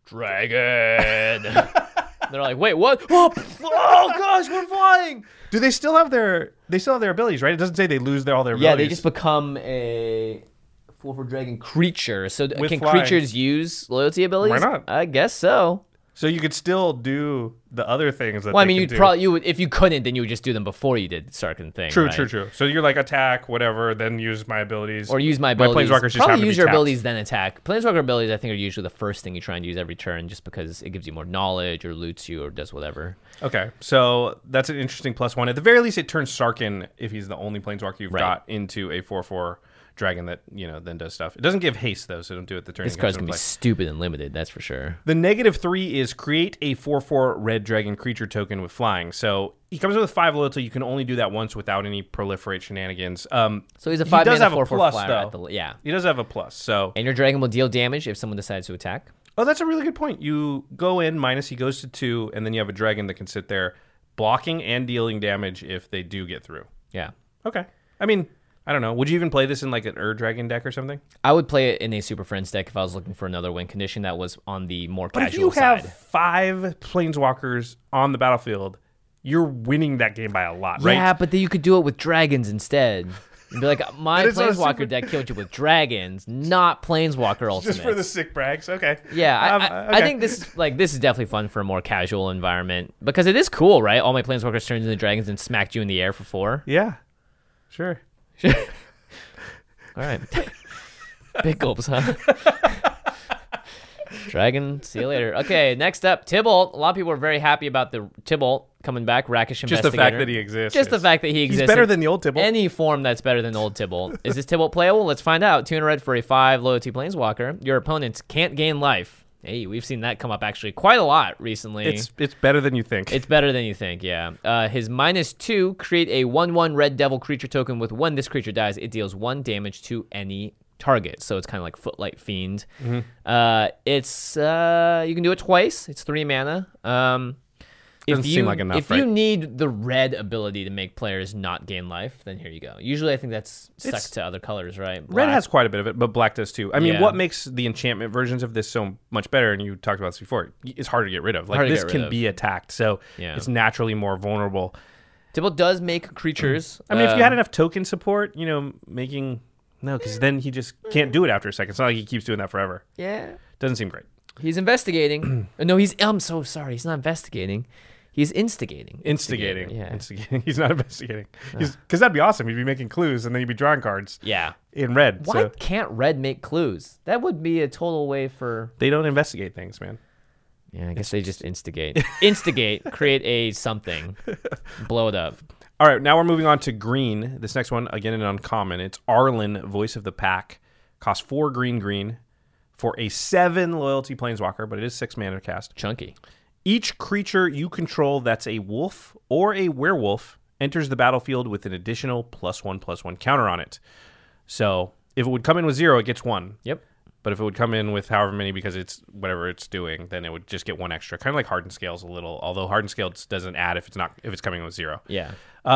Dragon. They're like, wait, what? Oh gosh, we're flying. Do they still have their abilities, right? It doesn't say they lose all their abilities. Yeah, they just become a 4/4 dragon creature. So With can flying. creatures use loyalty abilities? Why not? I guess so. So you could still do the other things that Well, I they mean, can do. if you couldn't, then you would just do them before you did Sarkhan thing. True, right? true. So you're like attack, whatever, then use my abilities. Or use my abilities. planeswalkers just Probably happen to use be your tapped. abilities, then attack. Planeswalker abilities, I think, are usually the first thing you try and use every turn just because it gives you more knowledge or loots you or does whatever. Okay, so that's an interesting +1. At the very least, it turns Sarkhan, if he's the only planeswalker you've Right. got, into a 4/4 dragon that, then does stuff. It doesn't give haste, though, so don't do it the turn. This it card's comes going to into be play. stupid and limited, that's for sure. The -3 is create a 4/4 red dragon creature token with flying. So he comes with 5 loyalty. You can only do that once without any proliferate shenanigans. So he's a he 5 does mana have a 4/4 plus, flyer at though. yeah. He does have a plus, so... And your dragon will deal damage if someone decides to attack. Oh, that's a really good point. You go in, minus, he goes to 2, and then you have a dragon that can sit there blocking and dealing damage if they do get through. Yeah. Okay. I mean, I don't know. Would you even play this in like an Dragon deck or something? I would play it in a Super Friends deck if I was looking for another win condition that was on the more But if casual you side. have 5 planeswalkers on the battlefield, you're winning that game by a lot, right? Yeah, but then you could do it with dragons instead. You'd be like, my But it's not a Planeswalker super- deck killed you with dragons, not Planeswalker Ultimate. Just for the sick brags. Okay. Yeah, I okay. think this is definitely fun for a more casual environment because it is cool, right? All my Planeswalkers turned into dragons and smacked you in the air for 4. Yeah. Sure. All right. Big gulps, huh? Dragon, see you later. Okay, next up, Tibalt. A lot of people are very happy about the Tibalt coming back, Rakish Investigator. Just the fact that he exists. Just the fact that he exists. He's better than the old Tibalt. Any form that's better than old Tibalt. Is this Tibalt playable? Let's find out. 2 in red for a 5 loyalty Planeswalker. Your opponents can't gain life. Hey, we've seen that come up actually quite a lot recently. It's better than you think. It's better than you think, yeah. His -2, create a 1/1 red devil creature token with when this creature dies, it deals 1 damage to any target. So it's kind of like Footlight Fiend. It's you can do it twice. It's 3 mana. Doesn't seem like enough, If right? you need the red ability to make players not gain life, then here you go. Usually I think that's stuck It's- to other colors, right? Red Black. has quite a bit of it, but black does too. I mean, Yeah. what makes the enchantment versions of this so much better, and you talked about this before, it's hard to get rid of. Like, Hard to this get rid can of. be attacked, so Yeah. it's naturally more vulnerable. Tibalt does make creatures. I mean, if you had enough token support, making... No, because then he just can't do it after a second. It's not like he keeps doing that forever. Yeah. Doesn't seem great. He's investigating. No, I'm so sorry. He's not investigating. He's instigating. Instigating. Yeah. Instigating. He's not investigating. Because that'd be awesome. He'd be making clues, and then he'd be drawing cards Yeah. in red. Why So can't red make clues? That would be a total way for... they don't investigate things, man. Yeah, I guess they just instigate. Instigate, create a something, blow it up. All right, now we're moving on to green. This next one, again, an uncommon. It's Arlen, Voice of the Pack. Costs 4 green for a 7 loyalty planeswalker, but it is 6 mana to cast. Chunky. Each creature you control that's a wolf or a werewolf enters the battlefield with an additional +1/+1 counter on it. So if it would come in with 0, it gets 1. Yep. But if it would come in with however many because it's whatever it's doing, then it would just get 1 extra. Kind of like Hardened Scales a little, although Hardened Scales doesn't add if it's coming in with 0. Yeah.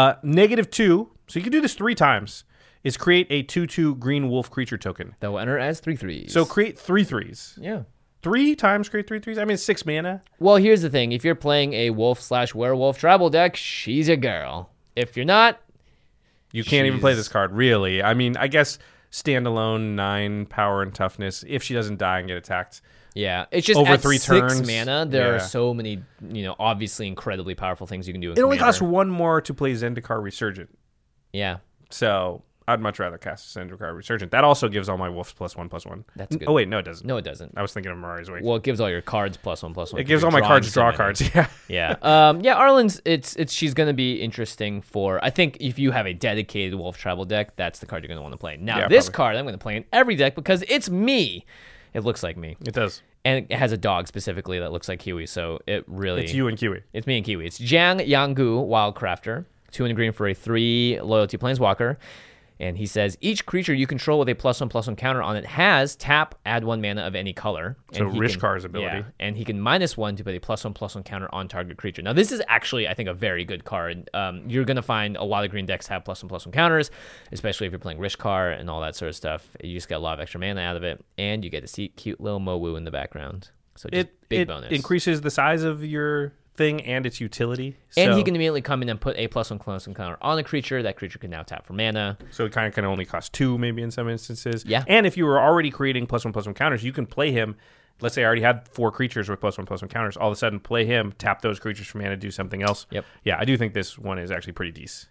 -2, so you can do this 3 times, is create a 2/2 green wolf creature token. That will enter as 3/3s. So create 3 3s. yeah. 3 times create 3 3s? I mean, it's 6 mana. Well, here's the thing. If you're playing a wolf/werewolf tribal deck, she's a girl. If you're not, You can't even play Jeez. this card, really. I mean, I guess standalone 9 power and toughness if she doesn't die and get attacked. yeah. It's just Over at 3 6 turns. mana, there Yeah. are so many, obviously incredibly powerful things you can do with It only Commander. costs 1 more to play Zendikar Resurgent. Yeah. So I'd much rather cast Zendikar Resurgent. That also gives all my wolves +1/+1. That's good. Oh, wait, no, it doesn't. No, it doesn't. I was thinking of Mirari's Way. Well, it gives all your cards +1/+1. It gives all my cards draw cards. Yeah. Yeah. Arlen's she's gonna be interesting for, I think if you have a dedicated wolf tribal deck, that's the card you're gonna want to play. Now Yeah, this probably. card I'm gonna play in every deck because it's me. It looks like me. It does. And it has a dog specifically that looks like Kiwi, so it really It's you and Kiwi. It's me and Kiwi. It's Jiang Yanggu Wildcrafter. 2 in the green for a 3 loyalty planeswalker. And he says, each creature you control with a +1/+1 counter on it has tap, add 1 mana of any color. So Rishkar's ability. Yeah, and he can -1 to put a +1/+1 counter on target creature. Now, this is actually, I think, a very good card. You're going to find a lot of green decks have +1/+1 counters, especially if you're playing Rishkar and all that sort of stuff. You just get a lot of extra mana out of it, and you get to see cute little Mowu in the background. So just big bonus. It increases the size of your thing and its utility. And he can immediately come in and put a +1/+1 counter on a creature. That creature can now tap for mana. So it kind of can only cost 2 maybe in some instances. Yeah. And if you were already creating +1/+1 counters, you can play him. Let's say I already had 4 creatures with +1/+1 counters. All of a sudden, play him, tap those creatures for mana, do something else. Yep. Yeah, I do think this one is actually pretty decent.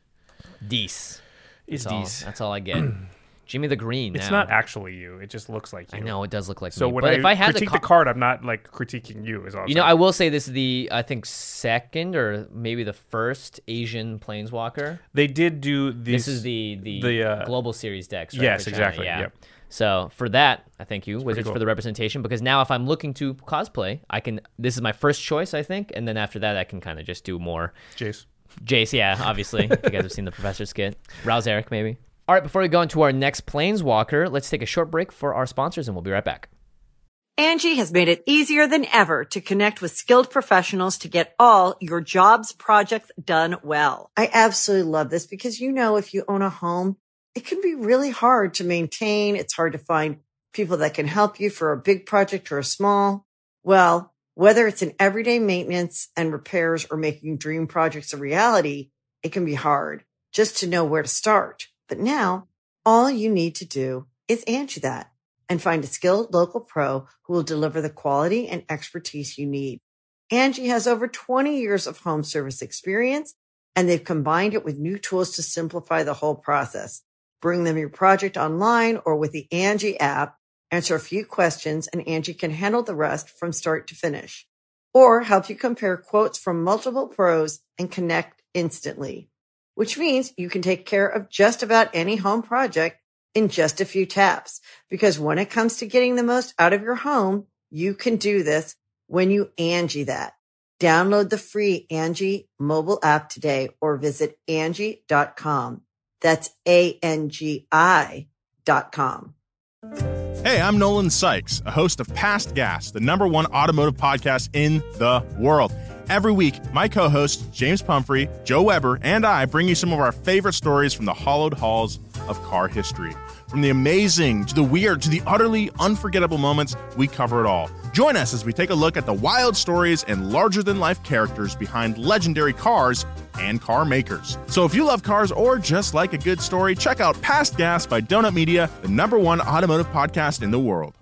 It's decent. That's all I get. Jimmy the Green. It's now. not actually you. It just looks like you. I know it does look like so me. when But if I had critique the card, I'm not like critiquing you. Is all. You know, I will say this is the second or maybe the first Asian planeswalker. They did do this. This is the Global Series decks. Right, yes, for China. exactly. Yeah. Yep. So for that, I thank you, Wizards, cool. for the representation. Because now, if I'm looking to cosplay, I can. This is my first choice, I think, and then after that, I can kind of just do more. Jace, yeah, obviously. If you guys have seen the Professor skit. Rouse Eric, maybe. All right, before we go into our next Planeswalker, let's take a short break for our sponsors, and we'll be right back. Angie has made it easier than ever to connect with skilled professionals to get all your jobs projects done well. I absolutely love this because, if you own a home, it can be really hard to maintain. It's hard to find people that can help you for a big project or a small. Well, whether it's in everyday maintenance and repairs or making dream projects a reality, it can be hard just to know where to start. But now, all you need to do is Angie that and find a skilled local pro who will deliver the quality and expertise you need. Angie has over 20 years of home service experience, and they've combined it with new tools to simplify the whole process. Bring them your project online or with the Angie app, answer a few questions, and Angie can handle the rest from start to finish. Or help you compare quotes from multiple pros and connect instantly. Which means you can take care of just about any home project in just a few taps. Because when it comes to getting the most out of your home, you can do this when you Angie that. Download the free Angie mobile app today or visit Angie.com. That's ANGI.com. Hey, I'm Nolan Sykes, a host of Past Gas, the #1 automotive podcast in the world. Every week, my co-hosts, James Pumphrey, Joe Weber, and I bring you some of our favorite stories from the hallowed halls of car history. From the amazing to the weird to the utterly unforgettable moments, we cover it all. Join us as we take a look at the wild stories and larger-than-life characters behind legendary cars and car makers. So if you love cars or just like a good story, check out Past Gas by Donut Media, the #1 automotive podcast in the world.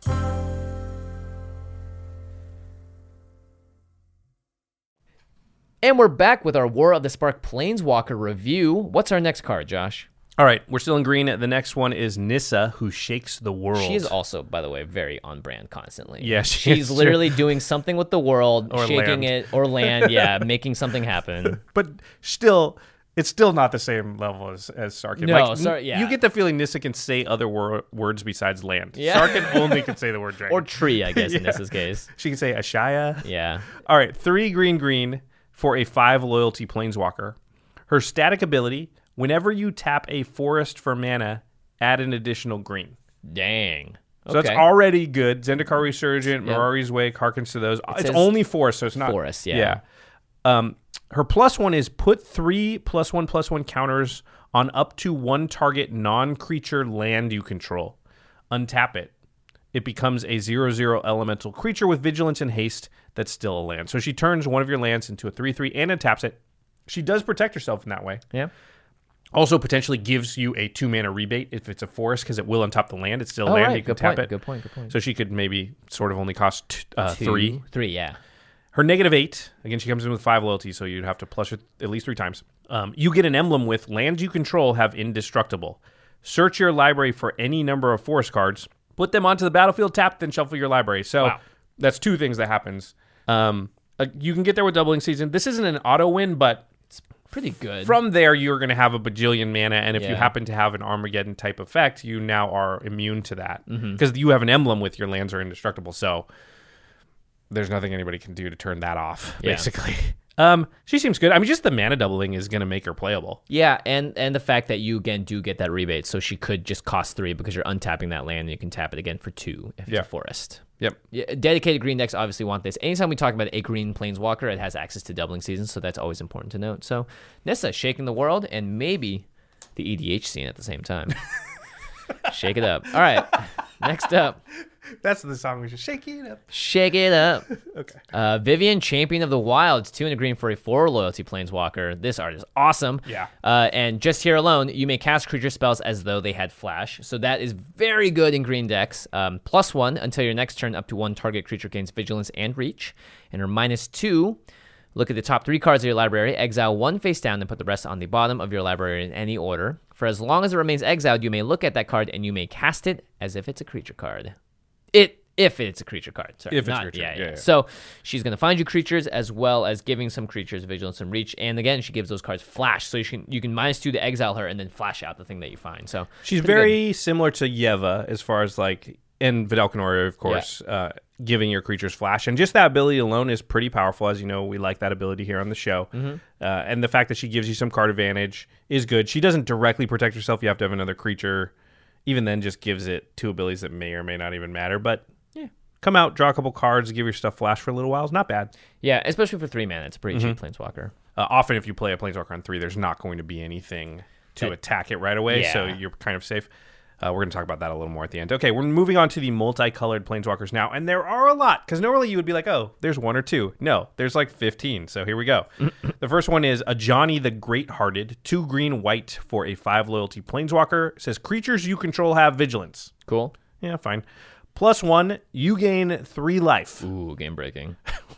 And we're back with our War of the Spark Planeswalker review. What's our next card, Josh? All right, we're still in green. The next one is Nissa, who shakes the world. She is also, by the way, very on brand constantly. Yeah, she's literally doing something with the world, or shaking land. it, or land, making something happen. But still, it's still not the same level as Sarkhan. No, You get the feeling Nissa can say other words besides land. Yeah. Sarkhan only can say the word dragon. Or tree, I guess, in Nissa's case. She can say Ashaya. Yeah. All right, 3 green for a 5 loyalty planeswalker. Her static ability, whenever you tap a forest for mana, add an additional green. Dang. So that's already good. Zendikar Resurgent, Yeah. Mirari's Wake, harkens to those. It's says only forest, so it's not... forest, yeah. Her +1 is put 3 +1/+1 counters on up to 1 target non-creature land you control. Untap it. It becomes a 0/0 elemental creature with vigilance and haste that's still a land. So she turns one of your lands into a 3/3 and untaps it. She does protect herself in that way. Yeah. Also potentially gives you a 2-mana rebate if it's a forest because it will untop the land. It's still land. Right. You can tap it. Good point. So she could maybe sort of only cost 3. 3, yeah. Her -8, again, she comes in with 5 loyalty, so you'd have to plus her at least 3 times. You get an emblem with lands you control have indestructible. Search your library for any number of forest cards, put them onto the battlefield, tap, then shuffle your library. So that's 2 things that happens. You can get there with Doubling Season. This isn't an auto win, but It's pretty good. from there you're going to have a bajillion mana, and if you Yeah. happen to have an Armageddon type effect, you now are immune to that because you have an emblem with your lands are indestructible. So there's nothing anybody can do to turn that off, Yeah. basically. She seems good. I mean, just the mana doubling is going to make her playable. Yeah, and the fact that you, again, do get that rebate, so she could just cost 3 because you're untapping that land, and you can tap it again for 2 if it's a forest. Yep. Yeah, dedicated green decks obviously want this. Anytime we talk about a green planeswalker, it has access to doubling seasons, so that's always important to note. So Nissa shaking the world, and maybe the EDH scene at the same time. Shake it up. All right, next up. That's the song we should shake it up. Shake it up. Okay. Vivian, Champion of the Wilds, 2 and a green for a 4 loyalty planeswalker. This art is awesome. Yeah. And just here alone, you may cast creature spells as though they had flash. So that is very good in green decks. +1 until your next turn, up to 1 target creature gains vigilance and reach. And her -2, look at the top 3 cards of your library, exile 1 face down, and put the rest on the bottom of your library in any order. For as long as it remains exiled, you may look at that card and you may cast it as if it's a creature card. If it's a creature card. Sorry, if it's a creature. Yeah. So she's going to find you creatures as well as giving some creatures vigilance and reach. And again, she gives those cards flash. So you can -2 to exile her and then flash out the thing that you find. So she's very similar to Yeva as far as like, and Vidal Canora, of course, giving your creatures flash. And just that ability alone is pretty powerful. As you know, we like that ability here on the show. Mm-hmm. And the fact that she gives you some card advantage is good. She doesn't directly protect herself. You have to have another creature. Even then, just gives it 2 abilities that may or may not even matter. But come out, draw a couple cards, give your stuff flash for a little while. It's not bad. Yeah, especially for 3 mana. It's a pretty cheap planeswalker. Often if you play a planeswalker on 3, there's not going to be anything to attack it right away, so you're kind of safe. We're going to talk about that a little more at the end. Okay, we're moving on to the multicolored planeswalkers now, and there are a lot, because normally you would be like, oh, there's 1 or 2. No, there's like 15, so here we go. The first one is Ajani the Great-Hearted, 2 green white for a 5 loyalty planeswalker. It says creatures you control have vigilance. Cool. Yeah, fine. +1, you gain 3 life. Ooh, game breaking.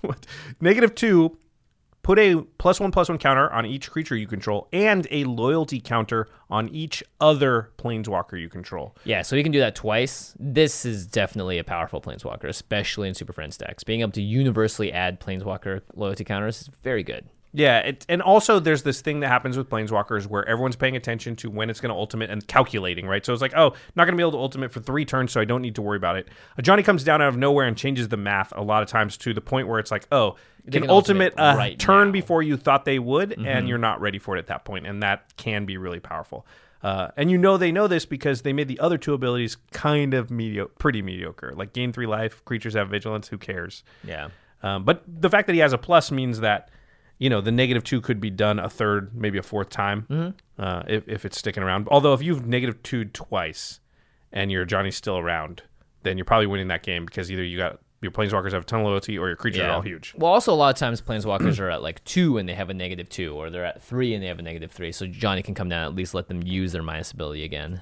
-2, put a +1/+1 counter on each creature you control and a loyalty counter on each other planeswalker you control. Yeah, so you can do that twice. This is definitely a powerful planeswalker, especially in Super Friends decks. Being able to universally add planeswalker loyalty counters is very good. Yeah, and also there's this thing that happens with planeswalkers where everyone's paying attention to when it's going to ultimate and calculating, right? So it's like, oh, not going to be able to ultimate for 3 turns, so I don't need to worry about it. Ajani comes down out of nowhere and changes the math a lot of times to the point where it's like, oh, they can ultimate a right turn before you thought they would, and you're not ready for it at that point, and that can be really powerful. And you know they know this because they made the other 2 abilities kind of pretty mediocre. Like gain 3 life, creatures have vigilance, who cares? Yeah. But the fact that he has a plus means that the -2 could be done a third, maybe a 4th time if it's sticking around. Although if you've -2'd twice and your Johnny's still around, then you're probably winning that game because either you got your planeswalkers have a ton of loyalty or your creatures are all huge. Well, also a lot of times planeswalkers are at like 2 and they have a -2, or they're at 3 and they have a -3. So Johnny can come down and at least let them use their minus ability again.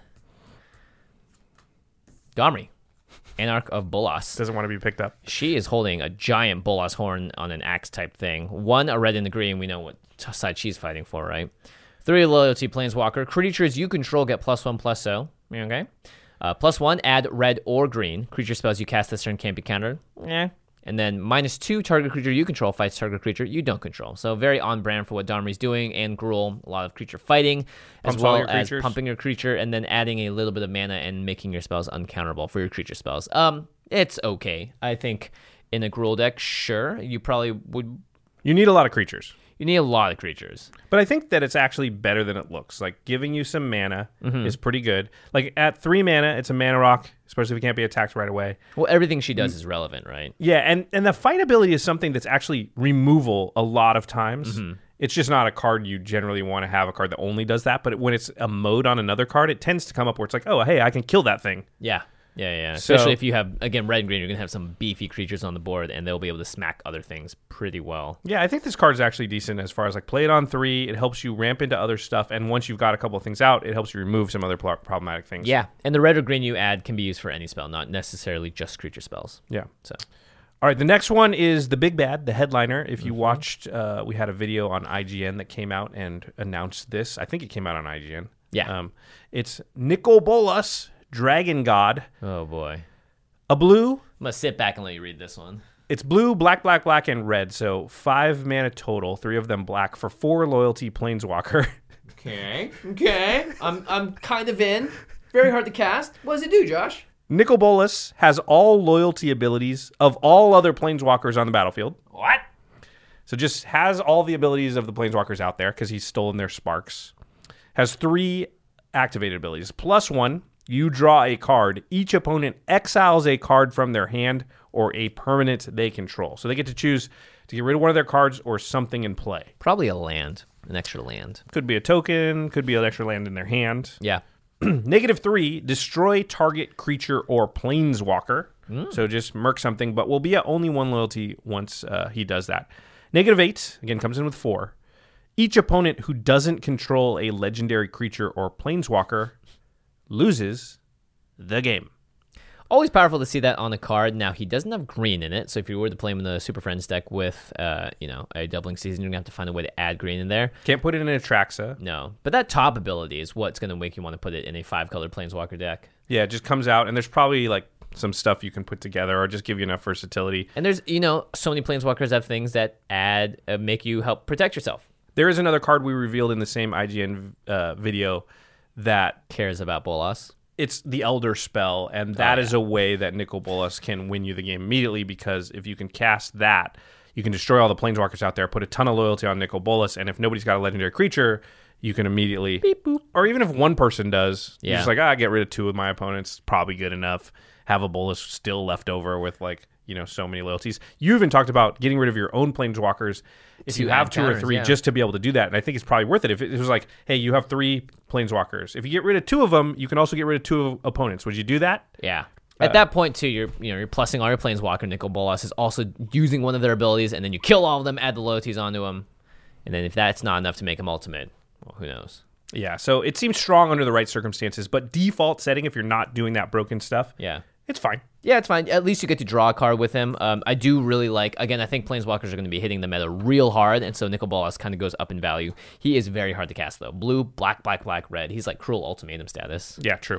Domri, Anarch of Bolas. Doesn't want to be picked up. She is holding a giant Bolas horn on an axe type thing. 1, a red and a green. We know what side she's fighting for, right? 3 loyalty planeswalker. Creatures you control get +1/+0. Okay. +1, add red or green. Creature spells you cast this turn can't be countered. And then -2, target creature you control fights target creature you don't control. So very on brand for what Domri's doing. And Gruul, a lot of creature fighting, as well as pumping your creature and then adding a little bit of mana and making your spells uncounterable for your creature spells. It's okay. I think in a Gruul deck, sure, you probably would. You need a lot of creatures. You need a lot of creatures. But I think that it's actually better than it looks. Like, giving you some mana is pretty good. Like, at 3 mana, it's a mana rock, especially if you can't be attacked right away. Well, everything she does is relevant, right? Yeah, and the fight ability is something that's actually removal a lot of times. It's just not a card you generally want to have, a card that only does that. But when it's a mode on another card, it tends to come up where it's like, oh, hey, I can kill that thing. Yeah. Especially if you have, again, red and green, you're going to have some beefy creatures on the board, and they'll be able to smack other things pretty well. Yeah, I think this card is actually decent as far as, like, play it on 3. It helps you ramp into other stuff, and once you've got a couple of things out, it helps you remove some other problematic things. Yeah, and the red or green you add can be used for any spell, not necessarily just creature spells. Yeah. So, all right, the next one is the Big Bad, the headliner. If you watched, we had a video on IGN that came out and announced this. I think it came out on IGN. Yeah. It's Nicol Bolas, Dragon God. Oh, boy. A blue. I'm going to sit back and let you read this one. It's blue, black, black, black, and red. So 5 mana total, 3 of them black for 4 loyalty planeswalker. Okay. I'm kind of in. Very hard to cast. What does it do, Josh? Nicol Bolas has all loyalty abilities of all other planeswalkers on the battlefield. What? So just has all the abilities of the Planeswalkers out there because he's stolen their sparks. Has 3 activated abilities. +1, you draw a card. Each opponent exiles a card from their hand or a permanent they control. So they get to choose to get rid of one of their cards or something in play. Probably a land, an extra land. Could be a token, could be an extra land in their hand. Yeah. -3, destroy target creature or planeswalker. So just murk something, but will be at only 1 loyalty once he does that. -8, again, comes in with 4. Each opponent who doesn't control a legendary creature or planeswalker loses the game. Always powerful to see that on a card. Now, he doesn't have green in it, so if you were to play him in the Super Friends deck with a doubling season, you're going to have to find a way to add green in there. Can't put it in a Atraxa. No, but that top ability is what's going to make you want to put it in a 5-colored Planeswalker deck. Yeah, it just comes out, and there's probably like some stuff you can put together or just give you enough versatility. And there's, so many Planeswalkers have things that make you help protect yourself. There is another card we revealed in the same IGN video that cares about Bolas. It's the Elder Spell, and that is a way that Nicol Bolas can win you the game immediately, because if you can cast that, you can destroy all the Planeswalkers out there, put a ton of loyalty on Nicol Bolas, and if nobody's got a legendary creature, you can immediately... Beep, boop. Or even if one person does, you're just like, get rid of 2 of my opponents, probably good enough. Have a Bolas still left over with, so many loyalties. You even talked about getting rid of your own Planeswalkers if you have 2 or 3, just to be able to do that. And I think it's probably worth it. If it was like, hey, you have 3 Planeswalkers. If you get rid of 2 of them, you can also get rid of 2 opponents. Would you do that? Yeah. At that point, too, you're plussing all your Planeswalker. Nicol Bolas is also using one of their abilities, and then you kill all of them, add the loyalties onto them. And then if that's not enough to make them ultimate, well, who knows? Yeah, so it seems strong under the right circumstances, but default setting, if you're not doing that broken stuff, it's fine. Yeah, it's fine. At least you get to draw a card with him. I do really like, again, I think Planeswalkers are going to be hitting the meta real hard, and so Nicol Bolas kind of goes up in value. He is very hard to cast, though. Blue, black, black, black, red. He's like Cruel Ultimatum status. Yeah, true.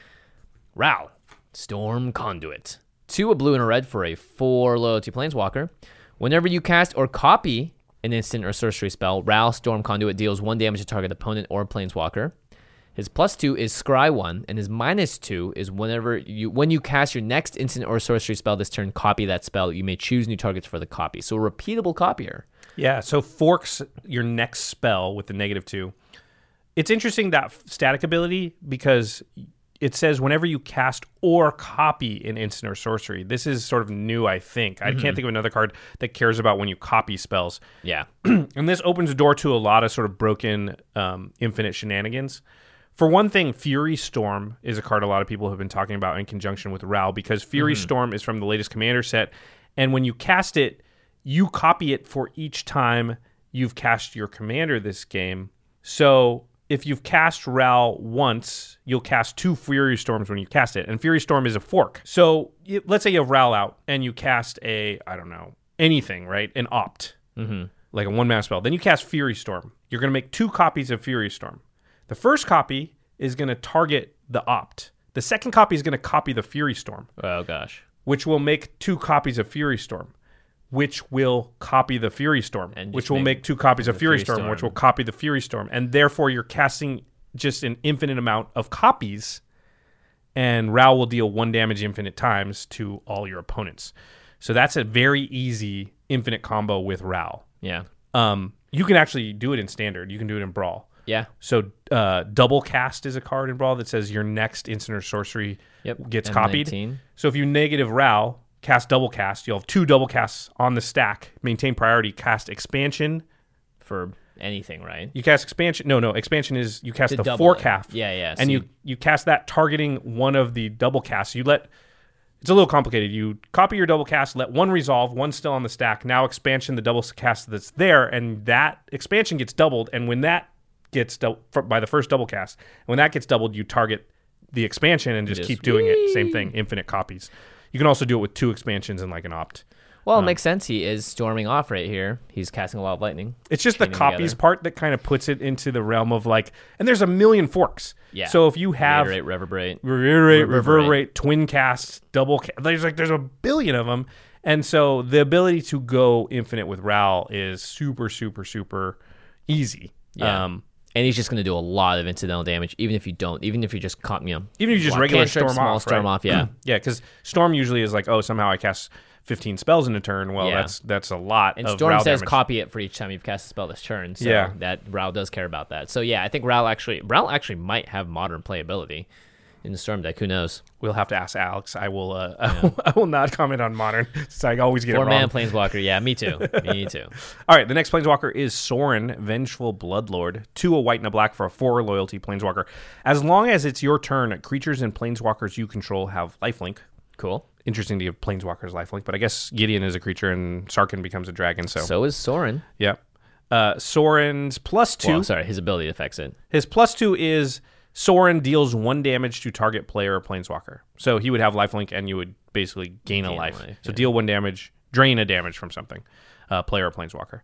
Ral, Storm Conduit. 2 a blue and a red for a 4 loyalty Planeswalker. Whenever you cast or copy an instant or sorcery spell, Ral, Storm Conduit deals 1 damage to target opponent or Planeswalker. His +2 is Scry 1, and his -2 is when you cast your next instant or sorcery spell this turn, copy that spell. You may choose new targets for the copy. So a repeatable copier. Yeah, so forks your next spell with the -2. It's interesting, that static ability, because it says whenever you cast or copy an instant or sorcery. This is sort of new, I think. I can't think of another card that cares about when you copy spells. Yeah. And this opens the door to a lot of sort of broken infinite shenanigans. For one thing, Fury Storm is a card a lot of people have been talking about in conjunction with Ral, because Fury Storm is from the latest Commander set, and when you cast it, you copy it for each time you've cast your Commander this game. So if you've cast Ral once, you'll cast 2 Fury Storms when you cast it, and Fury Storm is a fork. So let's say you have Ral out, and you cast anything, right? An Opt, like a 1-mana spell. Then you cast Fury Storm. You're going to make 2 copies of Fury Storm. The first copy is going to target the Opt. The second copy is going to copy the Fury Storm. Oh, gosh. Which will make 2 copies of Fury Storm, which will copy the Fury Storm, which will make 2 copies of Fury Storm, which will copy the Fury Storm. And therefore, you're casting just an infinite amount of copies, and Ral will deal 1 damage infinite times to all your opponents. So that's a very easy infinite combo with Ral. Yeah. You can actually do it in Standard. You can do it in Brawl. Yeah. So Double Cast is a card in Brawl that says your next instant or sorcery gets copied. M19. So if you negative Ral, cast Double Cast, you'll have 2 Double Casts on the stack. Maintain priority, cast Expansion. For anything, right? You cast Expansion. No, Expansion is you cast the double Forecast. Yeah. And you cast that targeting one of the Double Casts. It's a little complicated. You copy your Double Cast, let 1 resolve, 1 still on the stack. Now Expansion the Double Cast that's there, and that Expansion gets doubled. And when that gets by the first Double Cast, and when that gets doubled, you target the Expansion and just keep doing it. Same thing, infinite copies. You can also do it with 2 expansions and like an Opt. Well, it makes sense. He is storming off right here. He's casting a lot of lightning. It's just the copies part that kind of puts it into the realm of like, and there's a million forks. Yeah. So if you have Reverberate, Twin Cast, Double Cast, there's a billion of them. And so the ability to go infinite with Ral is super, super, super easy. Yeah. And he's just going to do a lot of incidental damage, even if you just even if you just regular storm small off, storm right? off, yeah. Yeah, because storm usually is like, oh, somehow I cast 15 spells in a turn. Well, Yeah. that's a lot And of Storm Ral says damage. copy it for each time you've cast a spell this turn. So Yeah. that Ral does care about that. So yeah, I think Ral actually might have modern playability in the Storm deck. Who knows? We'll have to ask Alex. I will I will not comment on Modern, since I always get it 4-mana wrong. Planeswalker. Yeah, me too. Me too. All right, the next Planeswalker is Sorin, Vengeful Bloodlord. 2 a white and a black for a 4 loyalty Planeswalker. As long as it's your turn, creatures and Planeswalkers you control have lifelink. Cool. Interesting to give Planeswalkers lifelink, but I guess Gideon is a creature and Sarkhan becomes a dragon, So is Sorin. yeah. Sorin's +2. Well, sorry, his ability affects it. His +2 is Sorin deals 1 damage to target player or Planeswalker. So he would have lifelink, and you would basically gain a life. So deal 1 damage, drain a damage from something, player or Planeswalker.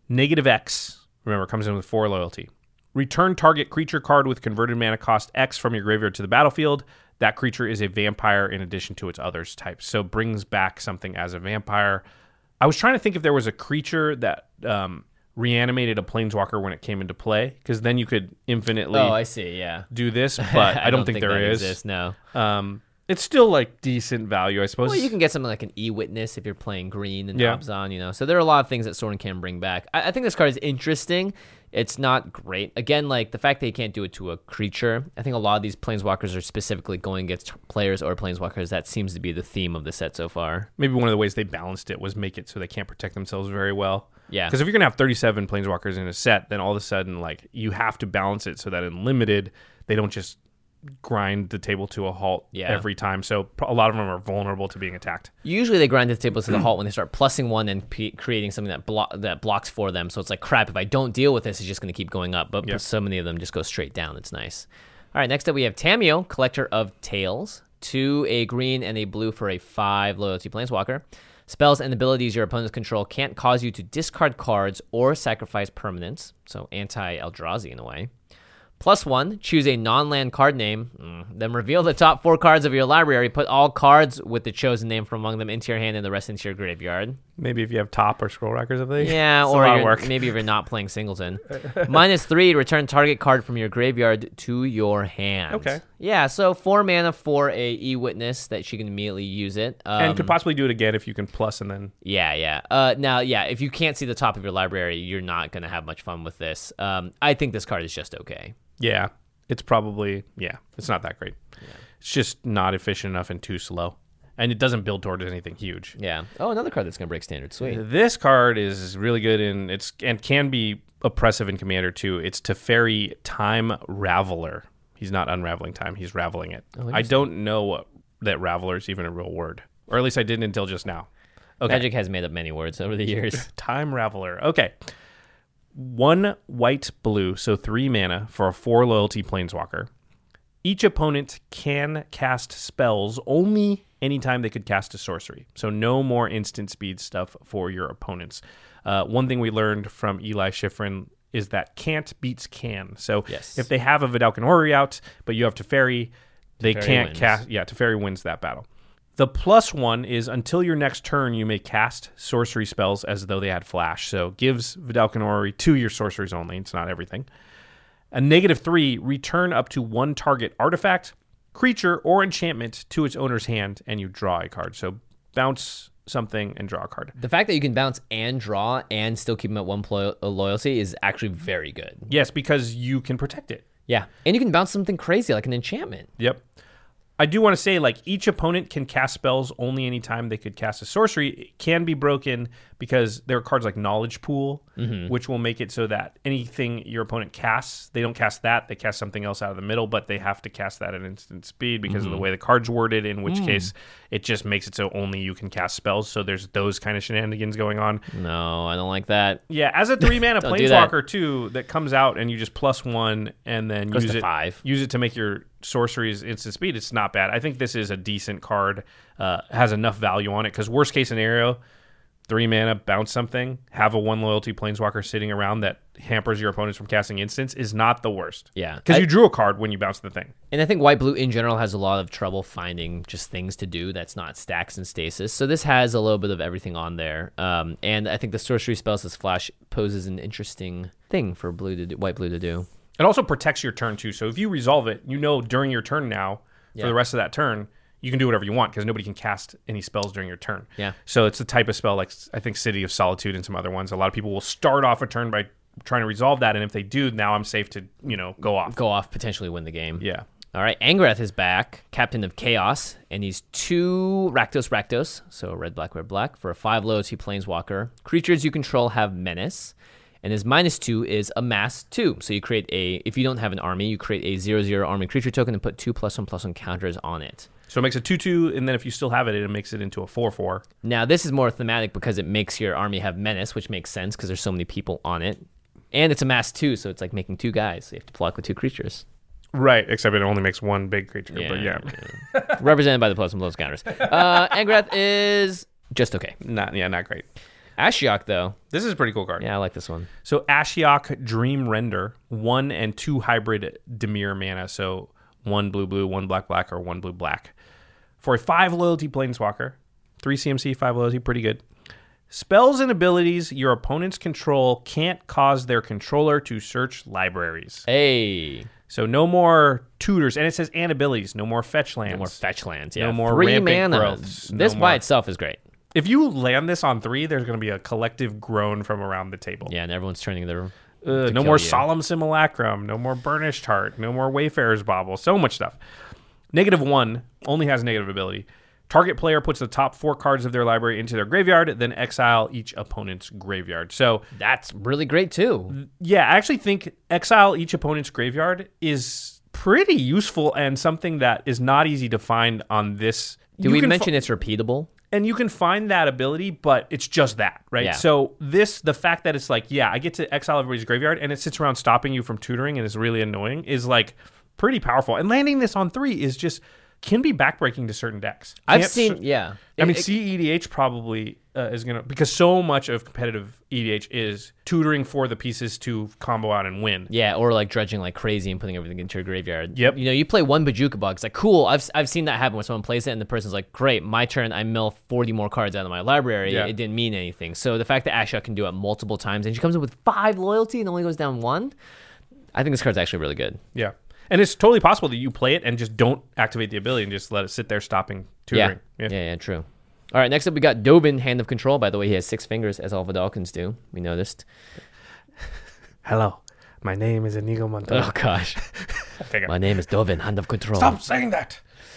-X, remember, comes in with 4 loyalty. Return target creature card with converted mana cost X from your graveyard to the battlefield. That creature is a vampire in addition to its others types. So brings back something as a vampire. I was trying to think if there was a creature that reanimated a Planeswalker when it came into play, because then you could infinitely Oh, I see. Yeah. do this, but I don't think there that is. exists, no. It's still like decent value, I suppose. Well, you can get something like an E-Witness if you're playing green and Yeah. Abzan, you know. So there are a lot of things that Sorin can bring back. I think this card is interesting. It's not great. Again, like the fact that you can't do it to a creature. I think a lot of these Planeswalkers are specifically going against players or Planeswalkers. That seems to be the theme of the set so far. Maybe one of the ways they balanced it was make it so they can't protect themselves very well. Yeah. Because if you're going to have 37 Planeswalkers in a set, then all of a sudden, like, you have to balance it so that in limited, they don't just grind the table to a halt every time. So a lot of them are vulnerable to being attacked. Usually they grind the table to the halt when they start plussing 1 and creating something that blocks for them. So it's like, crap, if I don't deal with this, it's just going to keep going up. But so many of them just go straight down. It's nice. All right, next up we have Tamiyo, Collector of Tales. 2 a green and a blue for a 5 loyalty Planeswalker. Spells and abilities your opponents control can't cause you to discard cards or sacrifice permanents. So anti-Eldrazi in a way. +1, choose a non-land card name, then reveal the top 4 cards of your library. Put all cards with the chosen name from among them into your hand and the rest into your graveyard. Maybe if you have Top or Scroll Rack or something. Yeah, it's or a lot of work. maybe if you're not playing Singleton. -3, return target card from your graveyard to your hand. Okay. Yeah, so 4 mana for a E-Witness that she can immediately use it. And could possibly do it again if you can plus and then... Yeah. Now, if you can't see the top of your library, you're not going to have much fun with this. I think this card is just okay. Yeah, it's probably... Yeah, it's not that great. Yeah. It's just not efficient enough and too slow. And it doesn't build towards anything huge. Yeah. Oh, another card that's going to break standard. Sweet. This card is really good and can be oppressive in Commander too. It's Teferi Time Raveler. He's not unraveling time. He's raveling it. I don't know that Raveler is even a real word. Or at least I didn't until just now. Okay. Magic has made up many words over the years. Time Raveler. Okay. 1 white blue, so 3 mana for a 4 loyalty Planeswalker. Each opponent can cast spells only anytime they could cast a sorcery. So no more instant speed stuff for your opponents. One thing we learned from Eli Schifrin is that can't beats can. So if they have a Vidalcan Orrery out, but you have Teferi, they can't cast... Yeah, Teferi wins that battle. The +1 is until your next turn, you may cast sorcery spells as though they had flash. So gives Vidalcan Orrery to your sorceries only. It's not everything. A -3, return up to 1 target artifact, creature, or enchantment to its owner's hand, and you draw a card. So bounce something and draw a card. The fact that you can bounce and draw and still keep them at 1 loyalty is actually very good. Yes, because you can protect it. Yeah, and you can bounce something crazy like an enchantment. Yep. I do want to say, like, each opponent can cast spells only anytime they could cast a sorcery. It can be broken because there are cards like Knowledge Pool, which will make it so that anything your opponent casts, they don't cast that, they cast something else out of the middle, but they have to cast that at instant speed because of the way the card's worded, in which case it just makes it so only you can cast spells. So there's those kind of shenanigans going on. No, I don't like that. Yeah, as a 3-mana Don't do Planeswalker, too, that comes out and you just +1 and then Goes use to it 5. Use it to make your sorceries instant speed. It's not bad. I think this is a decent card. Has enough value on it because worst case scenario, 3 mana, bounce something, have a 1 loyalty Planeswalker sitting around that hampers your opponents from casting instants is not the worst. Yeah. Because you drew a card when you bounced the thing. And I think white-blue in general has a lot of trouble finding just things to do that's not stacks and stasis. So this has a little bit of everything on there. And I think the sorcery spells as flash poses an interesting thing for white-blue to do. It also protects your turn too. So if you resolve it, you know during your turn now, for the rest of that turn, you can do whatever you want because nobody can cast any spells during your turn. Yeah. So it's the type of spell like I think City of Solitude and some other ones. A lot of people will start off a turn by trying to resolve that, and if they do, now I'm safe to go off. Go off, potentially win the game. Yeah. All right, Angrath is back, Captain of Chaos, and he's 2 Rakdos, so red, black, for a 5 loyalty planeswalker. Creatures you control have Menace, and his -2 is a mass 2. So you create if you don't have an army, you create a 0/0 army creature token and put 2 +1/+1 counters on it. So it makes a 2/2, and then if you still have it, it makes it into a 4/4. Now, this is more thematic because it makes your army have Menace, which makes sense because there's so many people on it. And it's a mass 2, so it's like making 2 guys. So you have to block with 2 creatures. Right, except it only makes 1 big creature. But yeah. Represented by the +1/+1 counters. Angrath is just okay. Not great. Ashiok, though. This is a pretty cool card. Yeah, I like this one. So Ashiok Dream Render, 1 and 2 hybrid Dimir mana. So 1 blue, 1 black, or 1 blue-black. For a 5 loyalty planeswalker, 3 CMC, 5 loyalty, pretty good. Spells and abilities your opponents control can't cause their controller to search libraries. Hey. So no more tutors, and it says and abilities. No more fetch lands. No more fetch lands. Yeah. No more 3 rampant mana. growths. This No by more. itself is great. If you land this on 3, there's going to be a collective groan from around the table. Yeah, and everyone's turning their. No kill more you. Solemn Simulacrum. No more Burnished Heart. No more Wayfarer's Bauble. So much stuff. -1 only has negative ability. Target player puts the top 4 cards of their library into their graveyard, then exile each opponent's graveyard. So That's really great, too. yeah, I actually think exile each opponent's graveyard is pretty useful and something that is not easy to find on this. Did we mention it's repeatable? And you can find that ability, but it's just that, right? Yeah. So the fact that it's like, yeah, I get to exile everybody's graveyard and it sits around stopping you from tutoring and is really annoying is like pretty powerful. And landing this on 3 is just can be backbreaking to certain decks. I've seen, yeah. I mean, CEDH probably is going to, because so much of competitive EDH is tutoring for the pieces to combo out and win. Yeah, or like dredging like crazy and putting everything into your graveyard. Yep. You play 1 Bojuka Bug. It's like, cool. I've seen that happen when someone plays it and the person's like, great, my turn, I mill 40 more cards out of my library. Yeah. It didn't mean anything. So the fact that Asha can do it multiple times and she comes in with 5 loyalty and only goes down 1, I think this card's actually really good. Yeah. And it's totally possible that you play it and just don't activate the ability and just let it sit there stopping tutoring. Yeah, true. All right, next up we got Dovin, Hand of Control. By the way, he has 6 fingers, as all Vidalkins do. We noticed. Hello, my name is Inigo Montoya. Oh, gosh. My name is Dovin, Hand of Control. Stop saying that.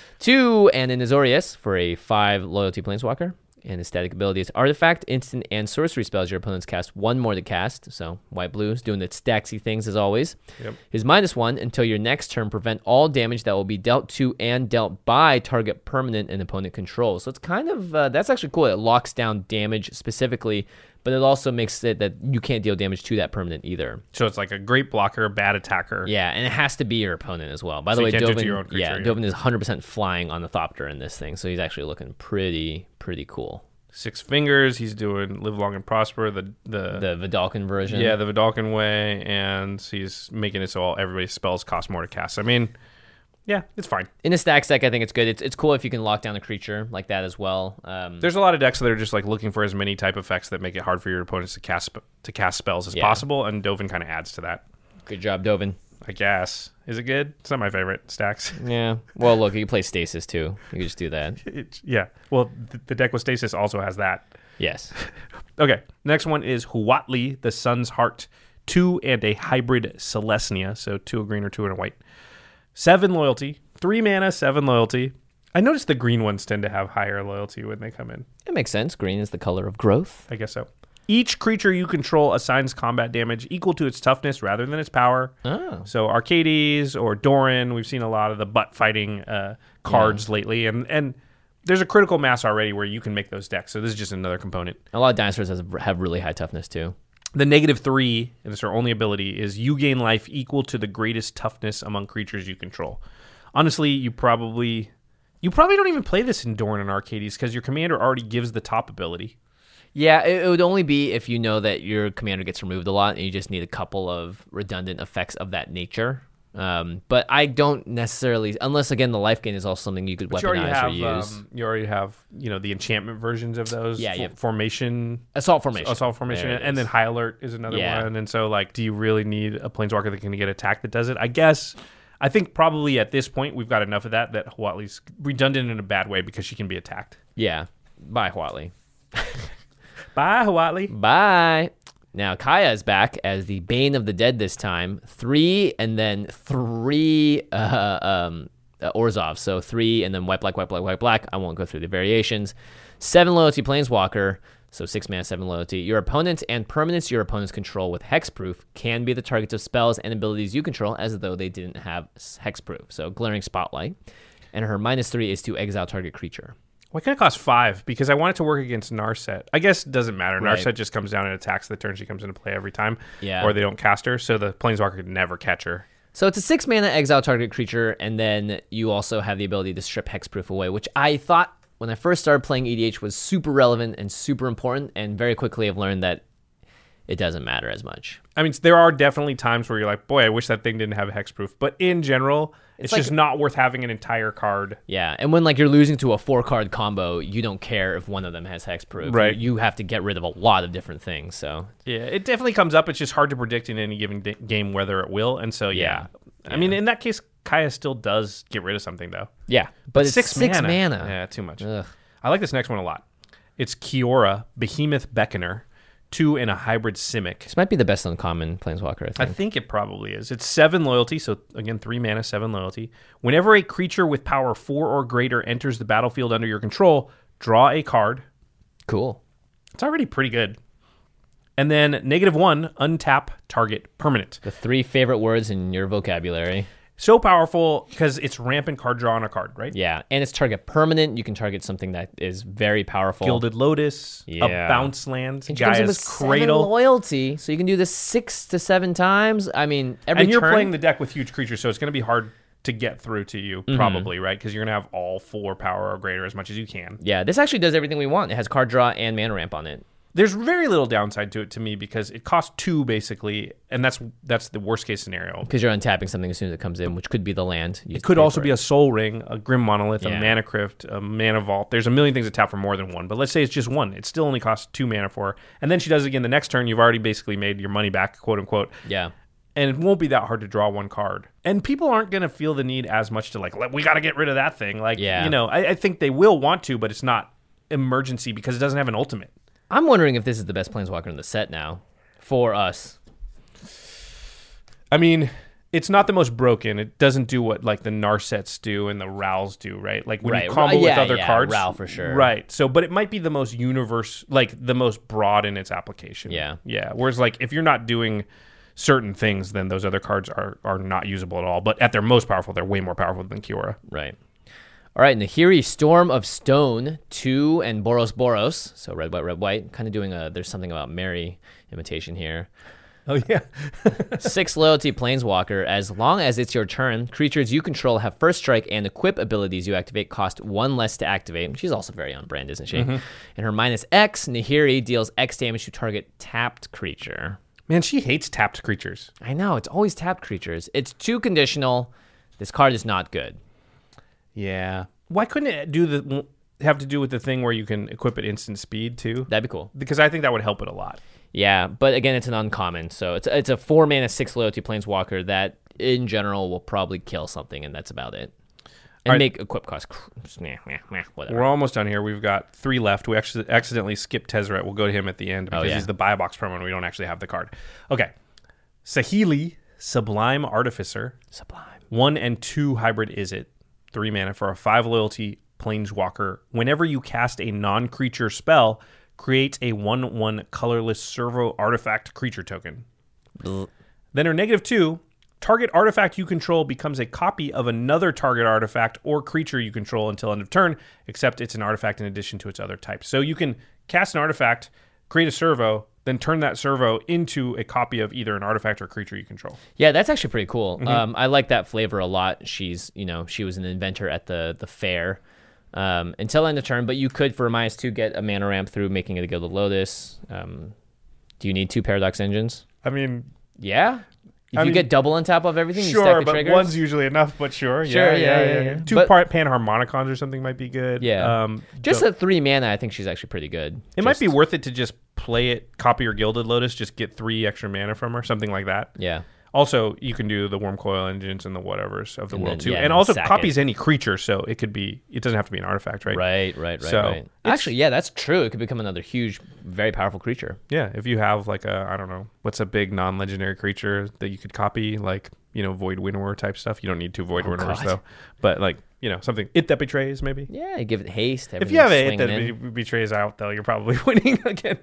2 and an Azorius for a 5 loyalty planeswalker. And his static ability is artifact, instant, and sorcery spells your opponents cast 1 more to cast. So white blue's doing its stacksy things as always. Yep. His -1 until your next turn prevent all damage that will be dealt to and dealt by target permanent and opponent control. So it's kind of that's actually cool. It locks down damage specifically, but it also makes it that you can't deal damage to that permanent either. So it's like a great blocker, bad attacker. Yeah, and it has to be your opponent as well. By So the you way, can't do it Dovin, to your own creature, yeah. Dovin is 100% flying on the Thopter in this thing, so he's actually looking pretty cool. 6 fingers. He's doing Live Long and Prosper, the Vidalkin version. Yeah, the Vidalkin way, and he's making it so everybody's spells cost more to cast. I mean, yeah, it's fine. In a stack deck, I think it's good. It's cool if you can lock down a creature like that as well. There's a lot of decks that are just like looking for as many type effects that make it hard for your opponents to cast spells as possible, and Dovin kind of adds to that. Good job, Dovin. I guess. Is it good? It's not my favorite stacks. Yeah. Well, look, you can play Stasis too. You can just do that. Yeah. Well, the deck with Stasis also has that. Yes. Okay. Next one is Huatli, the Sun's Heart. 2 and a hybrid Celestia. So 2 a green or 2 and a white. 7 loyalty. 3 mana, 7 loyalty. I noticed the green ones tend to have higher loyalty when they come in. It makes sense. Green is the color of growth. I guess so. Each creature you control assigns combat damage equal to its toughness rather than its power. Oh. So Arcades or Doran, we've seen a lot of the butt fighting cards lately, and there's a critical mass already where you can make those decks. So this is just another component. A lot of dinosaurs have really high toughness too. The -3, and it's our only ability, is you gain life equal to the greatest toughness among creatures you control. Honestly, you probably don't even play this in Doran and Arcades because your commander already gives the top ability. Yeah, it would only be if you know that your commander gets removed a lot and you just need a couple of redundant effects of that nature. But I don't necessarily, unless again the life gain is also something you could weaponize or use. You already have, the enchantment versions of those. Yeah, Formation. Assault Formation. And then High Alert is another one. And so, do you really need a planeswalker that can get attacked that does it? I guess I think probably at this point we've got enough of that Huatli's redundant in a bad way because she can be attacked. Yeah. Bye, Huatli. Bye, Huatli. Bye. Now, Kaya is back as the Bane of the Dead this time. 3 and then 3 Orzhov. So 3 and then white, black, white, black, white, black. I won't go through the variations. 7 loyalty Planeswalker. So 6 mana, 7 loyalty. Your opponents and permanents your opponents control with hexproof can be the targets of spells and abilities you control as though they didn't have hexproof. So Glaring Spotlight. And her -3 is to exile target creature. Why can't it cost 5? Because I want it to work against Narset. I guess it doesn't matter. Right. Narset just comes down and attacks the turn she comes into play every time. Yeah. Or they don't cast her, so the Planeswalker could never catch her. So it's a 6 mana exile target creature, and then you also have the ability to strip hexproof away, which I thought when I first started playing EDH was super relevant and super important, and very quickly I've learned that it doesn't matter as much. I mean, there are definitely times where you're like, boy, I wish that thing didn't have hexproof. But in general, it's like, just not worth having an entire card. Yeah, and when like you're losing to a 4-card combo, you don't care if one of them has hexproof. Right. You have to get rid of a lot of different things. So Yeah, it definitely comes up. It's just hard to predict in any given game whether it will. And so, yeah. I mean, in that case, Kaya still does get rid of something, though. yeah, but it's 6 6 mana. Yeah, too much. Ugh. I like this next one a lot. It's Kiora, Behemoth Beckoner, 2 and a hybrid Simic. This might be the best uncommon Planeswalker, I I think. think it probably is. It's 7 loyalty, so again, 3 mana, 7 loyalty. Whenever a creature with power 4 or greater enters the battlefield under your control, draw a card. Cool. It's already pretty good. And then -1, untap target permanent. The 3 favorite words in your vocabulary. So powerful because it's rampant card draw on a card, right? Yeah, and it's target permanent. You can target something that is very powerful. Gilded Lotus, Yeah. a bounce land, And she comes in with Gaia's 7 Cradle. loyalty, so you can do this 6 to 7 times. I mean, every And you're turn. playing the deck with huge creatures, so it's going to be hard to get through to you, probably, right? Because you're going to have all 4 power or greater as much as you can. Yeah, this actually does everything we want. It has card draw and mana ramp on it. There's very little downside to it to me because it costs 2 basically, and that's the worst case scenario. Because you're untapping something as soon as it comes in, which could be the land. It could also be a Soul Ring, a Grim Monolith, Yeah. a Mana Crypt, a Mana Vault. There's a million things that tap for more than 1, but let's say it's just 1. It still only costs 2 mana for her. And then she does it again the next turn. You've already basically made your money back, quote unquote. Yeah. And it won't be that hard to draw 1 card. And people aren't going to feel the need as much to like, we got to get rid of that thing. Like, Yeah. you know, I think they will want to, but it's not emergency because it doesn't have an ultimate. I'm wondering if this is the best Planeswalker in the set now for us. I mean, it's not the most broken. It doesn't do what like the Narsets do and the Rals do, right? Like when Right. you combo with Yeah, other yeah, cards. Ral for sure. Right. So, but it might be the most the most broad in its application. Yeah. Yeah. Whereas like if you're not doing certain things, then those other cards are not usable at all. But at their most powerful, they're way more powerful than Kiora. Right. All right, Nahiri, Storm of Stone, 2 and Boros. So red, white. Kind of doing there's something about Mary imitation here. Oh, yeah. 6 loyalty Planeswalker. As long as it's your turn, creatures you control have first strike and equip abilities you activate cost 1 less to activate. She's also very on brand, isn't she? And her -X, Nahiri deals X damage to target tapped creature. Man, she hates tapped creatures. I know, it's always tapped creatures. It's too conditional. This card is not good. Yeah. Why couldn't it have to do with the thing where you can equip at instant speed too? That'd be cool. Because I think that would help it a lot. Yeah, but again, it's an uncommon. So it's a 4 mana, 6 loyalty Planeswalker that in general will probably kill something, and that's about it. And Right. make equip cost whatever. We're almost done here. We've got 3 left. We actually accidentally skipped Tezzeret. We'll go to him at the end because yeah. he's the buy box promo and we don't actually have the card. Okay. Saheeli, Sublime Artificer. Sublime. 1 and 2 hybrid Izzet. 3 mana for a 5 loyalty Planeswalker. Whenever you cast a non-creature spell, create a 1/1 colorless servo artifact creature token. Then her -2, target artifact you control becomes a copy of another target artifact or creature you control until end of turn, except it's an artifact in addition to its other types. So you can cast an artifact, create a servo, then turn that servo into a copy of either an artifact or creature you control. Yeah, that's actually pretty cool. I like that flavor a lot. She was an inventor at the fair until end of turn, but you could, for a -2, get a mana ramp through making it a Gilded Lotus. Do you need 2 Paradox Engines? I mean, Yeah. If you mean, get double on top of everything, you stack sure, the but triggers. one's usually enough, but sure. Sure, yeah. 2 But- Panharmonicons or something might be good. Yeah. Just don't- at 3 mana, I think she's actually pretty good. It might be worth it to just play it, copy your Gilded Lotus, just get 3 extra mana from her, something like that. Yeah. Also, you can do the Worm Coil Engines and the whatevers of the world then, too. yeah, And and also sack copies it. any creature, so it doesn't have to be an artifact, right? Right. So, Actually, yeah, that's true. It could become another huge, very powerful creature. Yeah, if you have like I don't know, what's a big non-legendary creature that you could copy, like, Void Winnower type stuff. You don't need 2 Void Winnowers God. though. But like, something, It That Betrays maybe. Yeah, you give it haste. If you have It swinging That in. Betrays out though, you're probably winning again.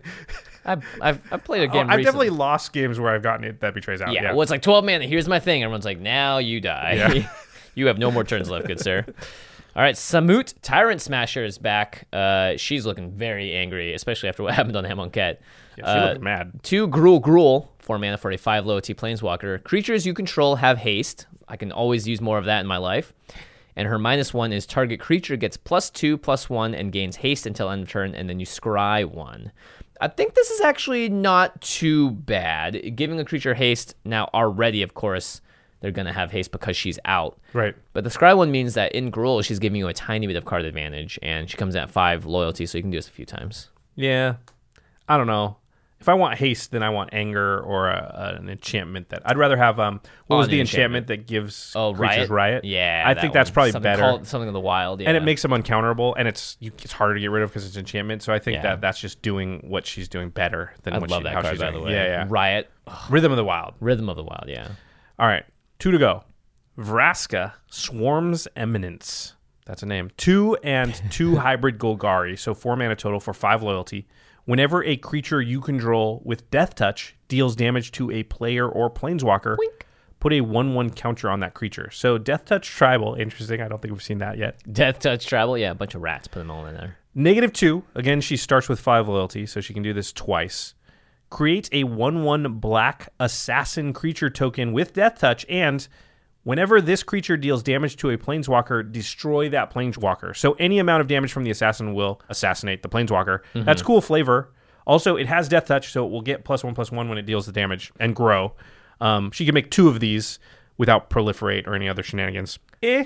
I've played a game I've recently. definitely lost games where I've gotten It That Betrays out. Yeah, well, it's like 12 mana. Here's my thing. Everyone's like, now you die. Yeah. You have no more turns left, good sir. All right, Samut, Tyrant Smasher, is back. She's looking very angry, especially after what happened on Hamonket. Yeah, she looked mad. 2 Gruul, 4 mana for a 5 loyalty planeswalker. Creatures you control have haste. I can always use more of that in my life. And her -1 is target creature gets +2/+1 and gains haste until end of turn, and then you scry 1. I think this is actually not too bad. Giving a creature haste, now already, of course, they're going to have haste because she's out. Right. But the scry 1 means that in Gruul, she's giving you a tiny bit of card advantage, and she comes in at 5 loyalty, so you can do this a few times. Yeah. I don't know. If I want haste, then I want anger or an enchantment that I'd rather have. What was the enchantment that gives creatures riot? Yeah, I that think that's one. probably Something better. something in the wild, yeah. And it makes them uncounterable, and it's harder to get rid of because it's enchantment. So I think Yeah. that's just doing what she's doing better than I what love that how card, she's by doing. the way. Yeah. Riot, Rhythm of the Wild. Rhythm of the Wild, yeah. All right, 2 to go. Vraska, Swarm's Eminence. That's a name. 2 and 2 hybrid Golgari, so 4 mana total for 5 loyalty. Whenever a creature you control with Death Touch deals damage to a player or planeswalker, put a 1/1 counter on that creature. So Death Touch Tribal, interesting. I don't think we've seen that yet. Death Touch Travel, yeah, a bunch of rats, put them all in there. -2. Again, she starts with 5 loyalty, so she can do this twice. Create a 1/1 black assassin creature token with Death Touch, and whenever this creature deals damage to a planeswalker, destroy that planeswalker. So any amount of damage from the assassin will assassinate the planeswalker. Mm-hmm. That's cool flavor. Also, it has Death Touch, so it will get +1/+1 when it deals the damage and grow. She can make 2 of these without proliferate or any other shenanigans. Yeah,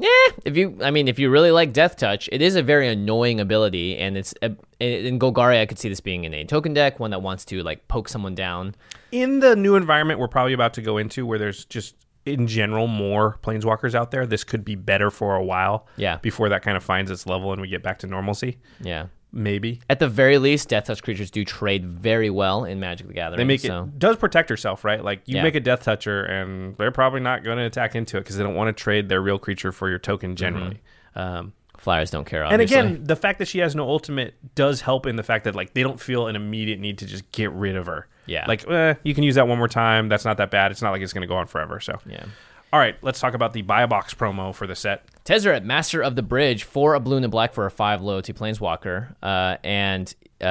if you really like Death Touch, it is a very annoying ability, and it's in Golgari, I could see this being in a token deck, one that wants to like poke someone down. In the new environment we're probably about to go into, where there's just in general more planeswalkers out there, this could be better for a while. Yeah. Before that kind of finds its level and we get back to normalcy. Yeah. Maybe. At the very least, Death Touch creatures do trade very well in Magic the Gathering. They make so. it does protect herself, right? Like you Yeah. make a Death Toucher and they're probably not going to attack into it because they don't want to trade their real creature for your token generally. Flyers don't care, And obviously. again, the fact that she has no ultimate does help in the fact that like they don't feel an immediate need to just get rid of her. Yeah. Like you can use that one more time. That's not that bad. It's not like it's going to go on forever. So Yeah. All right, let's talk about the buy a box promo for the set. Tezzeret, Master of the Bridge, 4 a blue and a black for a 5 loyalty planeswalker. And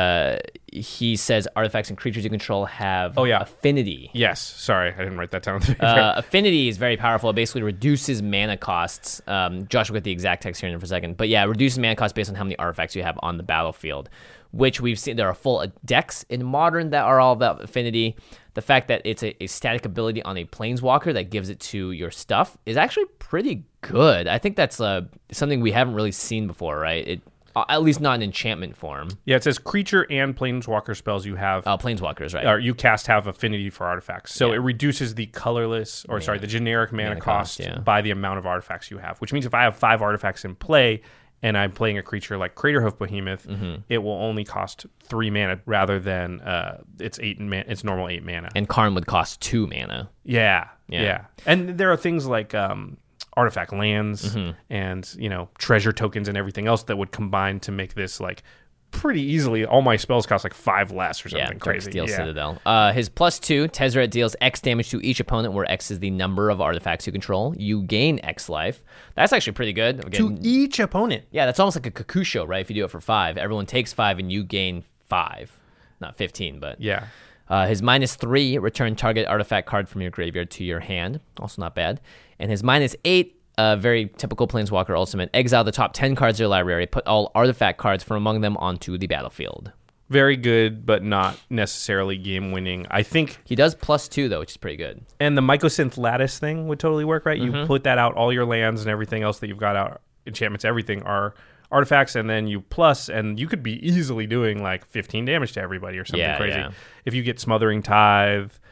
he says artifacts and creatures you control have affinity. Yes, sorry, I didn't write that down. Affinity is very powerful. It basically reduces mana costs. Josh will get the exact text here in for a second. But yeah, it reduces mana costs based on how many artifacts you have on the battlefield, which we've seen. There are full decks in Modern that are all about affinity. The fact that it's a static ability on a planeswalker that gives it to your stuff is actually pretty good. I think that's something we haven't really seen before, right? At least not in enchantment form. Yeah, it says creature and planeswalker spells you have. Planeswalkers, right? Or you cast have affinity for artifacts. So it reduces the colorless, the generic mana cost by the amount of artifacts you have. Which means if I have 5 artifacts in play and I'm playing a creature like Craterhoof Behemoth, it will only cost 3 mana rather than its normal 8 mana. And Karn would cost 2 mana. Yeah. And there are things like artifact lands and treasure tokens and everything else that would combine to make this like pretty easily. All my spells cost like 5 less or something crazy. Darksteel Citadel. His +2, Tezzeret deals X damage to each opponent, where X is the number of artifacts you control. You gain X life. That's actually pretty good. To each opponent. Yeah, that's almost like a Kakusho, right? If you do it for 5, everyone takes 5 and you gain 5. Not 15, but yeah. His -3, return target artifact card from your graveyard to your hand. Also not bad. And his -8, very typical Planeswalker ultimate, exile the top 10 cards of your library, put all artifact cards from among them onto the battlefield. Very good, but not necessarily game-winning. I think he does +2, though, which is pretty good. And the Mycosynth Lattice thing would totally work, right? You put that out, all your lands and everything else that you've got out, enchantments, everything are artifacts, and then you plus, and you could be easily doing like 15 damage to everybody or something crazy. Yeah. If you get Smothering Tithe,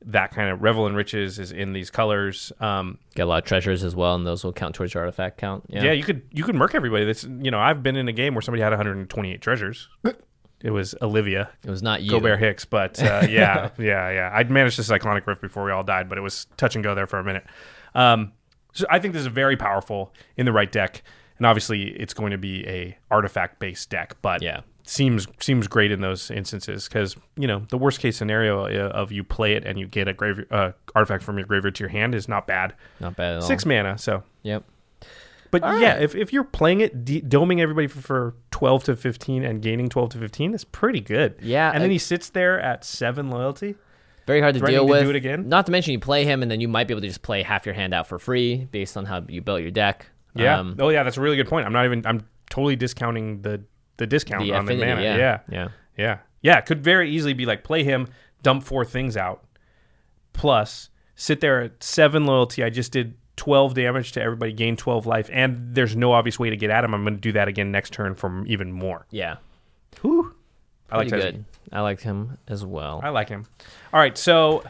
that kind of Revel in Riches is in these colors. Get a lot of treasures as well, and those will count towards your artifact count. Yeah, you could murk everybody. That's I've been in a game where somebody had 128 treasures. It was Olivia. It was not you. Gobert Hicks, but yeah. I'd managed the Cyclonic Rift before we all died, but it was touch and go there for a minute. So I think this is very powerful in the right deck, and obviously it's going to be a artifact-based deck, but seems great in those instances because the worst case scenario of you play it and you get a artifact from your graveyard to your hand is not bad. Not bad at all. 6 mana, so yep. But if you're playing it, doming everybody for 12 to 15 and gaining 12 to 15 is pretty good. Yeah, and then he sits there at 7 loyalty. Very hard to deal with. Do it again. Not to mention you play him, and then you might be able to just play half your hand out for free based on how you built your deck. Yeah. That's a really good point. I'm totally discounting the discount on the mana. Yeah. It could very easily be like play him, dump 4 things out, plus sit there at 7 loyalty. I just did 12 damage to everybody, gain 12 life, and there's no obvious way to get at him. I'm going to do that again next turn for even more. Yeah. Whew. I like Pretty that. good. I liked him as well. I like him. All right, so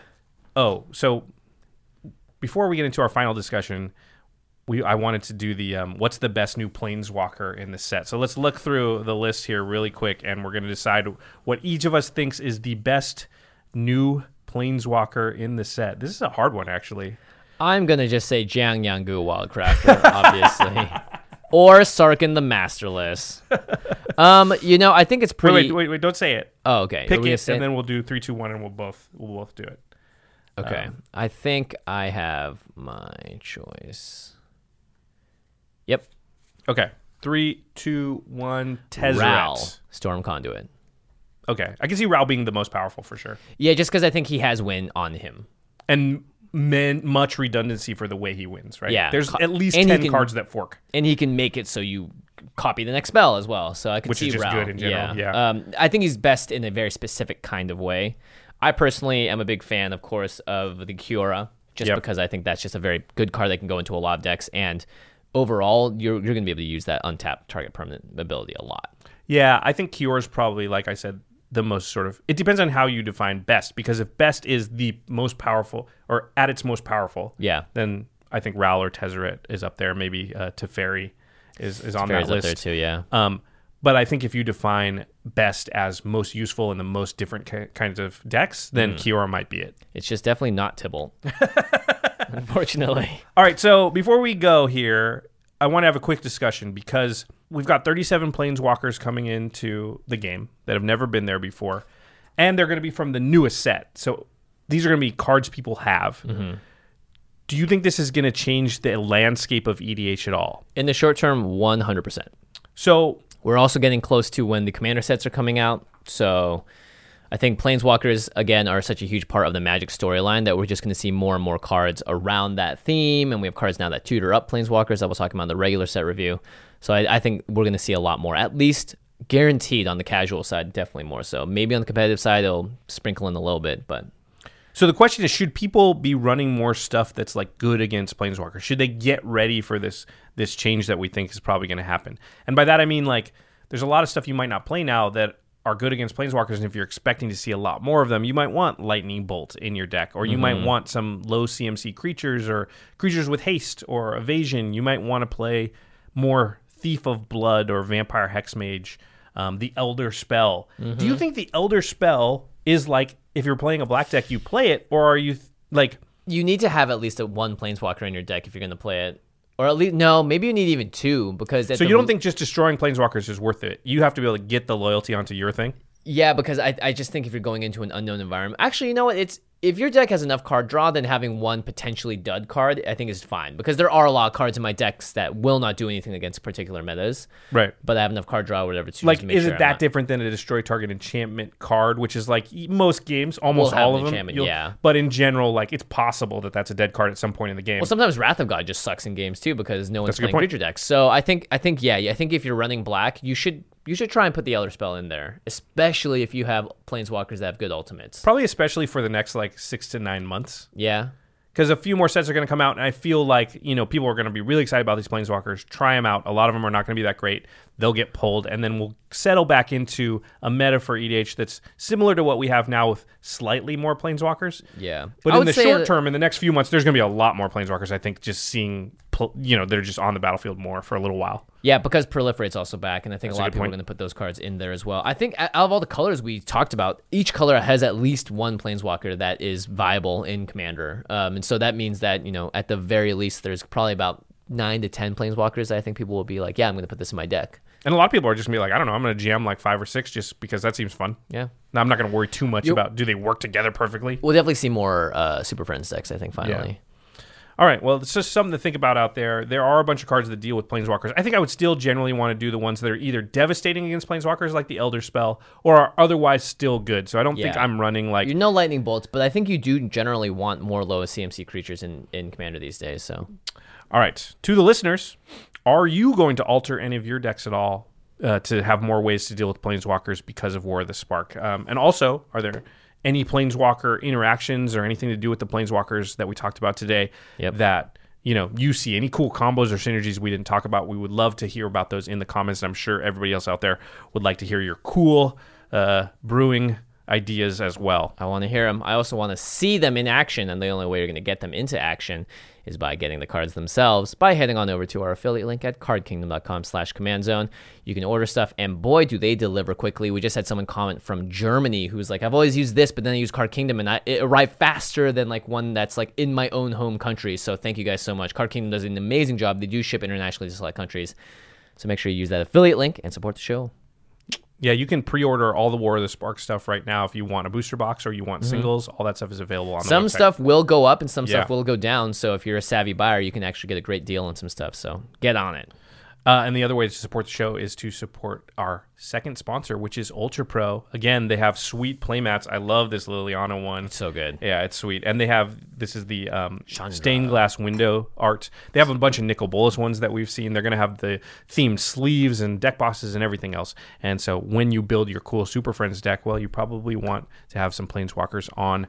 before we get into our final discussion, I wanted to do the what's the best new Planeswalker in the set. So let's look through the list here really quick, and we're going to decide what each of us thinks is the best new Planeswalker in the set. This is a hard one, actually. I'm going to just say Jiang Yangu Wildcrafter, obviously. Or Sarkhan the Masterless. I think it's pretty... Wait, don't say it. Oh, okay. Pick it, and then we'll do 3, 2, 1, and we'll both do it. Okay. I think I have my choice. Yep. Okay. 3, 2, 1, Tezzeret. Ral, Storm Conduit. Okay. I can see Ral being the most powerful for sure. Yeah, just because I think he has win on him. And much redundancy for the way he wins, right? Yeah. There's at least 10 cards that fork. And he can make it so you copy the next spell as well. So I can see Which is just Ral. good in general. Yeah. I think he's best in a very specific kind of way. I personally am a big fan, of course, of the Kiora, just because I think that's just a very good card that can go into a lot of decks. And overall, you're going to be able to use that untapped target permanent ability a lot. Yeah, I think Kiora is probably, like I said, the most sort of... It depends on how you define best, because if best is the most powerful, or at its most powerful, then I think Ral or Tezzeret is up there. Maybe Teferi is on that list. Up there too, yeah. But I think if you define best as most useful in the most different kinds of decks, then Kiora might be it. It's just definitely not Tibalt, unfortunately. All right, so before we go here, I want to have a quick discussion because we've got 37 Planeswalkers coming into the game that have never been there before, and they're going to be from the newest set. So these are going to be cards people have. Mm-hmm. Do you think this is going to change the landscape of EDH at all? In the short term, 100%. So we're also getting close to when the Commander sets are coming out. So I think Planeswalkers, again, are such a huge part of the Magic storyline that we're just going to see more and more cards around that theme. And we have cards now that tutor up Planeswalkers that we'll talk about in the regular set review. So I think we're going to see a lot more, at least guaranteed on the casual side, definitely more so. Maybe on the competitive side, it'll sprinkle in a little bit, but... So the question is, should people be running more stuff that's like good against Planeswalkers? Should they get ready for this change that we think is probably going to happen? And by that I mean, like, there's a lot of stuff you might not play now that are good against Planeswalkers, and if you're expecting to see a lot more of them, you might want Lightning Bolt in your deck, or you might want some low CMC creatures or creatures with haste or evasion. You might want to play more Thief of Blood or Vampire Hexmage, the Elder Spell. Do you think the Elder Spell is like, if you're playing a black deck, you play it, or are you like... You need to have at least one Planeswalker in your deck if you're going to play it. Or at least, no, maybe you need even 2, because... So you don't think just destroying Planeswalkers is worth it? You have to be able to get the loyalty onto your thing? Yeah, because I just think if you're going into an unknown environment... Actually, you know what? If your deck has enough card draw, then having one potentially dud card, I think is fine. Because there are a lot of cards in my decks that will not do anything against particular metas. Right. But I have enough card draw or whatever to like, make is sure it that different than a destroy target enchantment card, which is like most games, almost all of them? Yeah. But in general, like, it's possible that that's a dead card at some point in the game. Well, sometimes Wrath of God just sucks in games too because no one's playing creature decks. So I think if you're running black, you should try and put the Elder Spell in there, especially if you have Planeswalkers that have good ultimates. Probably especially for the next, like, 6 to 9 months. Yeah. because a few more sets are going to come out, and I feel like, you know, people are going to be really excited about these Planeswalkers. Try them out. A lot of them are not going to be that great. They'll get pulled, and then we'll settle back into a meta for EDH that's similar to what we have now with slightly more Planeswalkers. Yeah. But in the short term, in the next few months, there's going to be a lot more Planeswalkers, I think, just seeing, you know, they're just on the battlefield more for a little while. Yeah, because Proliferate's also back, and I think That's a lot of people are going to put those cards in there as well. I think out of all the colors we talked about, each color has at least one Planeswalker that is viable in Commander. And so that means that, you know, at the very least, there's probably about 9 to 10 Planeswalkers that I think people will be like, yeah, I'm going to put this in my deck. And a lot of people are just going to be like, I don't know, I'm going to GM like 5 or 6 just because that seems fun. Yeah. Now, I'm not going to worry too much about do they work together perfectly. We'll definitely see more Super Friends decks, I think, finally. Yeah. All right, well, it's just something to think about out there. There are a bunch of cards that deal with Planeswalkers. I think I would still generally want to do the ones that are either devastating against Planeswalkers, like the Elder Spell, or are otherwise still good. So I don't think I'm running like... You know lightning bolts, but I think you do generally want more lowest CMC creatures in Commander these days. So, all right, to the listeners, are you going to alter any of your decks at all to have more ways to deal with Planeswalkers because of War of the Spark? And also, are there any Planeswalker interactions or anything to do with the Planeswalkers that we talked about today that, you know, you see any cool combos or synergies we didn't talk about? We would love to hear about those in the comments. And I'm sure everybody else out there would like to hear your cool brewing ideas as well. I want to hear them. I also want to see them in action, and the only way you're going to get them into action is by getting the cards themselves by heading on over to our affiliate link at cardkingdom.com/command-zone. You can order stuff, and boy, do they deliver quickly. We just had someone comment from Germany who's like, I've always used this, but then I use Card Kingdom, and it arrived faster than like one that's like in my own home country. So thank you guys so much. Card Kingdom does an amazing job. They do ship internationally to select countries. So make sure you use that affiliate link and support the show. Yeah, you can pre-order all the War of the Spark stuff right now if you want a booster box or you want singles. All that stuff is available on the website. Some stuff will go up and some stuff will go down. So if you're a savvy buyer, you can actually get a great deal on some stuff. So get on it. And the other way to support the show is to support our second sponsor, which is Ultra Pro. Again, they have sweet playmats. I love this Liliana one. It's so good. Yeah, it's sweet. And they have, this is the stained glass window art. They have a bunch of Nicol Bolas ones that we've seen. They're going to have the themed sleeves and deck boxes and everything else. And so when you build your cool Super Friends deck, well, you probably want to have some Planeswalkers on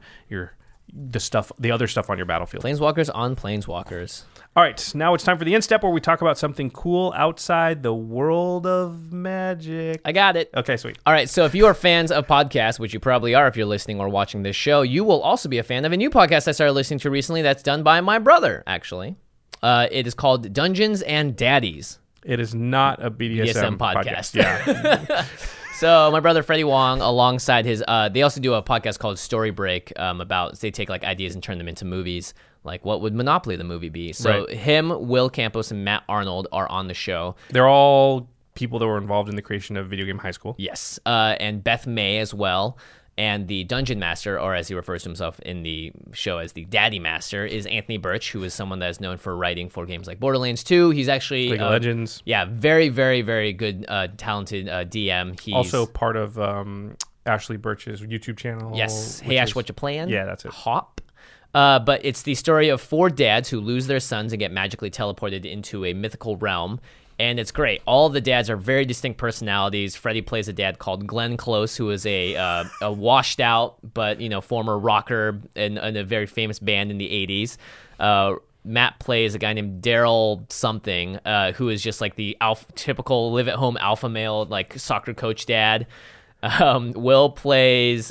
the other stuff on your battlefield. Planeswalkers on Planeswalkers. All right, now it's time for the end step where we talk about something cool outside the world of Magic. I got it. Okay, sweet. All right, so if you are fans of podcasts, which you probably are if you're listening or watching this show, you will also be a fan of a new podcast I started listening to recently that's done by my brother, actually. It is called Dungeons and Daddies. It is not a BDSM podcast. Yeah. So my brother Freddie Wong, alongside his, they also do a podcast called Story Break about, they take like ideas and turn them into movies. Like, what would Monopoly the movie be? So him, Will Campos, and Matt Arnold are on the show. They're all people that were involved in the creation of Video Game High School. Yes, and Beth May as well. And the Dungeon Master, or as he refers to himself in the show as the Daddy Master, is Anthony Birch, who is someone that is known for writing for games like Borderlands 2. He's actually... League of Legends. Yeah, very, very, very good, talented DM. He's also part of Ashley Birch's YouTube channel. Yes. Hey, Ash, what you playing? Yeah, that's it. Hop. But it's the story of 4 dads who lose their sons and get magically teleported into a mythical realm. And it's great. All of the dads are very distinct personalities. Freddie plays a dad called Glenn Close, who is a washed out but former rocker in a very famous band in the 80s. Matt plays a guy named Daryl something, who is just like the typical live at home alpha male, like soccer coach dad. Will plays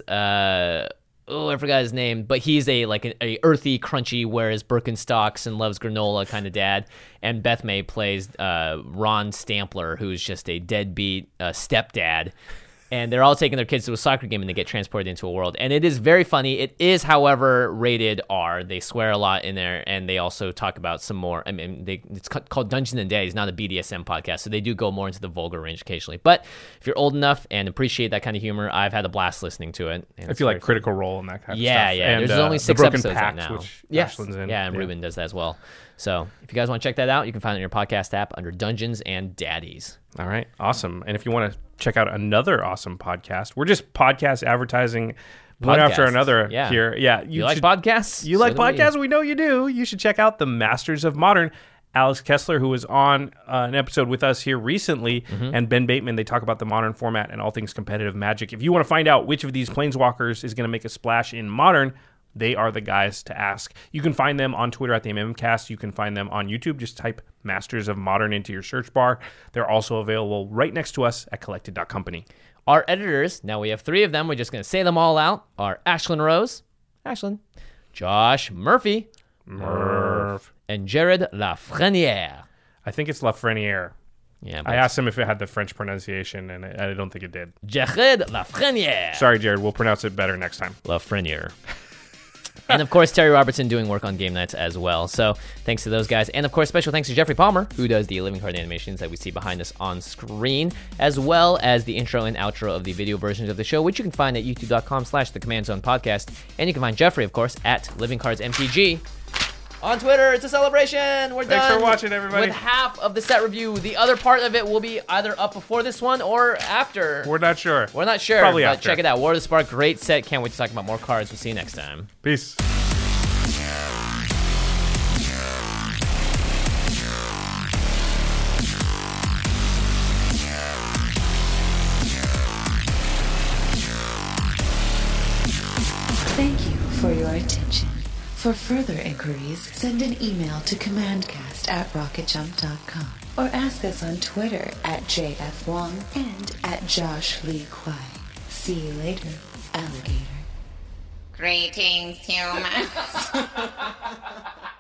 I forgot his name, but he's a earthy, crunchy, wears Birkenstocks and loves granola kind of dad. And Beth May plays Ron Stampler, who's just a deadbeat stepdad. And they're all taking their kids to a soccer game and they get transported into a world. And it is very funny. It is, however, rated R. They swear a lot in there, and they also talk about some more. I mean, it's called Dungeons and Daddies, not a BDSM podcast, so they do go more into the vulgar range occasionally. But if you're old enough and appreciate that kind of humor, I've had a blast listening to it. I feel like Critical Role and that kind of stuff. Yeah. And, there's only 6 episodes right now. Which Ashland's in. Yeah, and Ruben does that as well. So if you guys want to check that out, you can find it in your podcast app under Dungeons and Daddies. All right, awesome. And if you want to check out another awesome podcast, we're just podcast advertising one after another here. Yeah, you like podcasts? You like podcasts? We know you do. You should check out the Masters of Modern. Alex Kessler, who was on an episode with us here recently, and Ben Bateman, they talk about the Modern format and all things competitive Magic. If you want to find out which of these Planeswalkers is going to make a splash in Modern, They are the guys to ask. You can find them on Twitter at the MMCast. You can find them on YouTube. Just type Masters of Modern into your search bar. They're also available right next to us at collected.company. Our editors, now we have 3 of them. We're just going to say them all out, are Ashlyn Rose, Josh Murphy, and Jared Lafreniere. I think it's Lafreniere. Yeah, I asked him if it had the French pronunciation, and I don't think it did. Jared Lafreniere. Sorry, Jared. We'll pronounce it better next time. Lafreniere. And, of course, Terry Robertson doing work on game nights as well. So thanks to those guys. And, of course, special thanks to Jeffrey Palmer, who does the living card animations that we see behind us on screen, as well as the intro and outro of the video versions of the show, which you can find at youtube.com/The Command Zone Podcast. And you can find Jeffrey, of course, at Living Cards MTG. On Twitter, it's a celebration. We're done. Thanks for watching, everybody. With half of the set review. The other part of it will be either up before this one or after. We're not sure. Probably after. Check it out. War of the Spark, great set. Can't wait to talk about more cards. We'll see you next time. Peace. Thank you for your attention. For further inquiries, send an email to commandcast@rocketjump.com or ask us on Twitter at JFWong and at Josh Lee Kwai. See you later, alligator. Greetings, humans.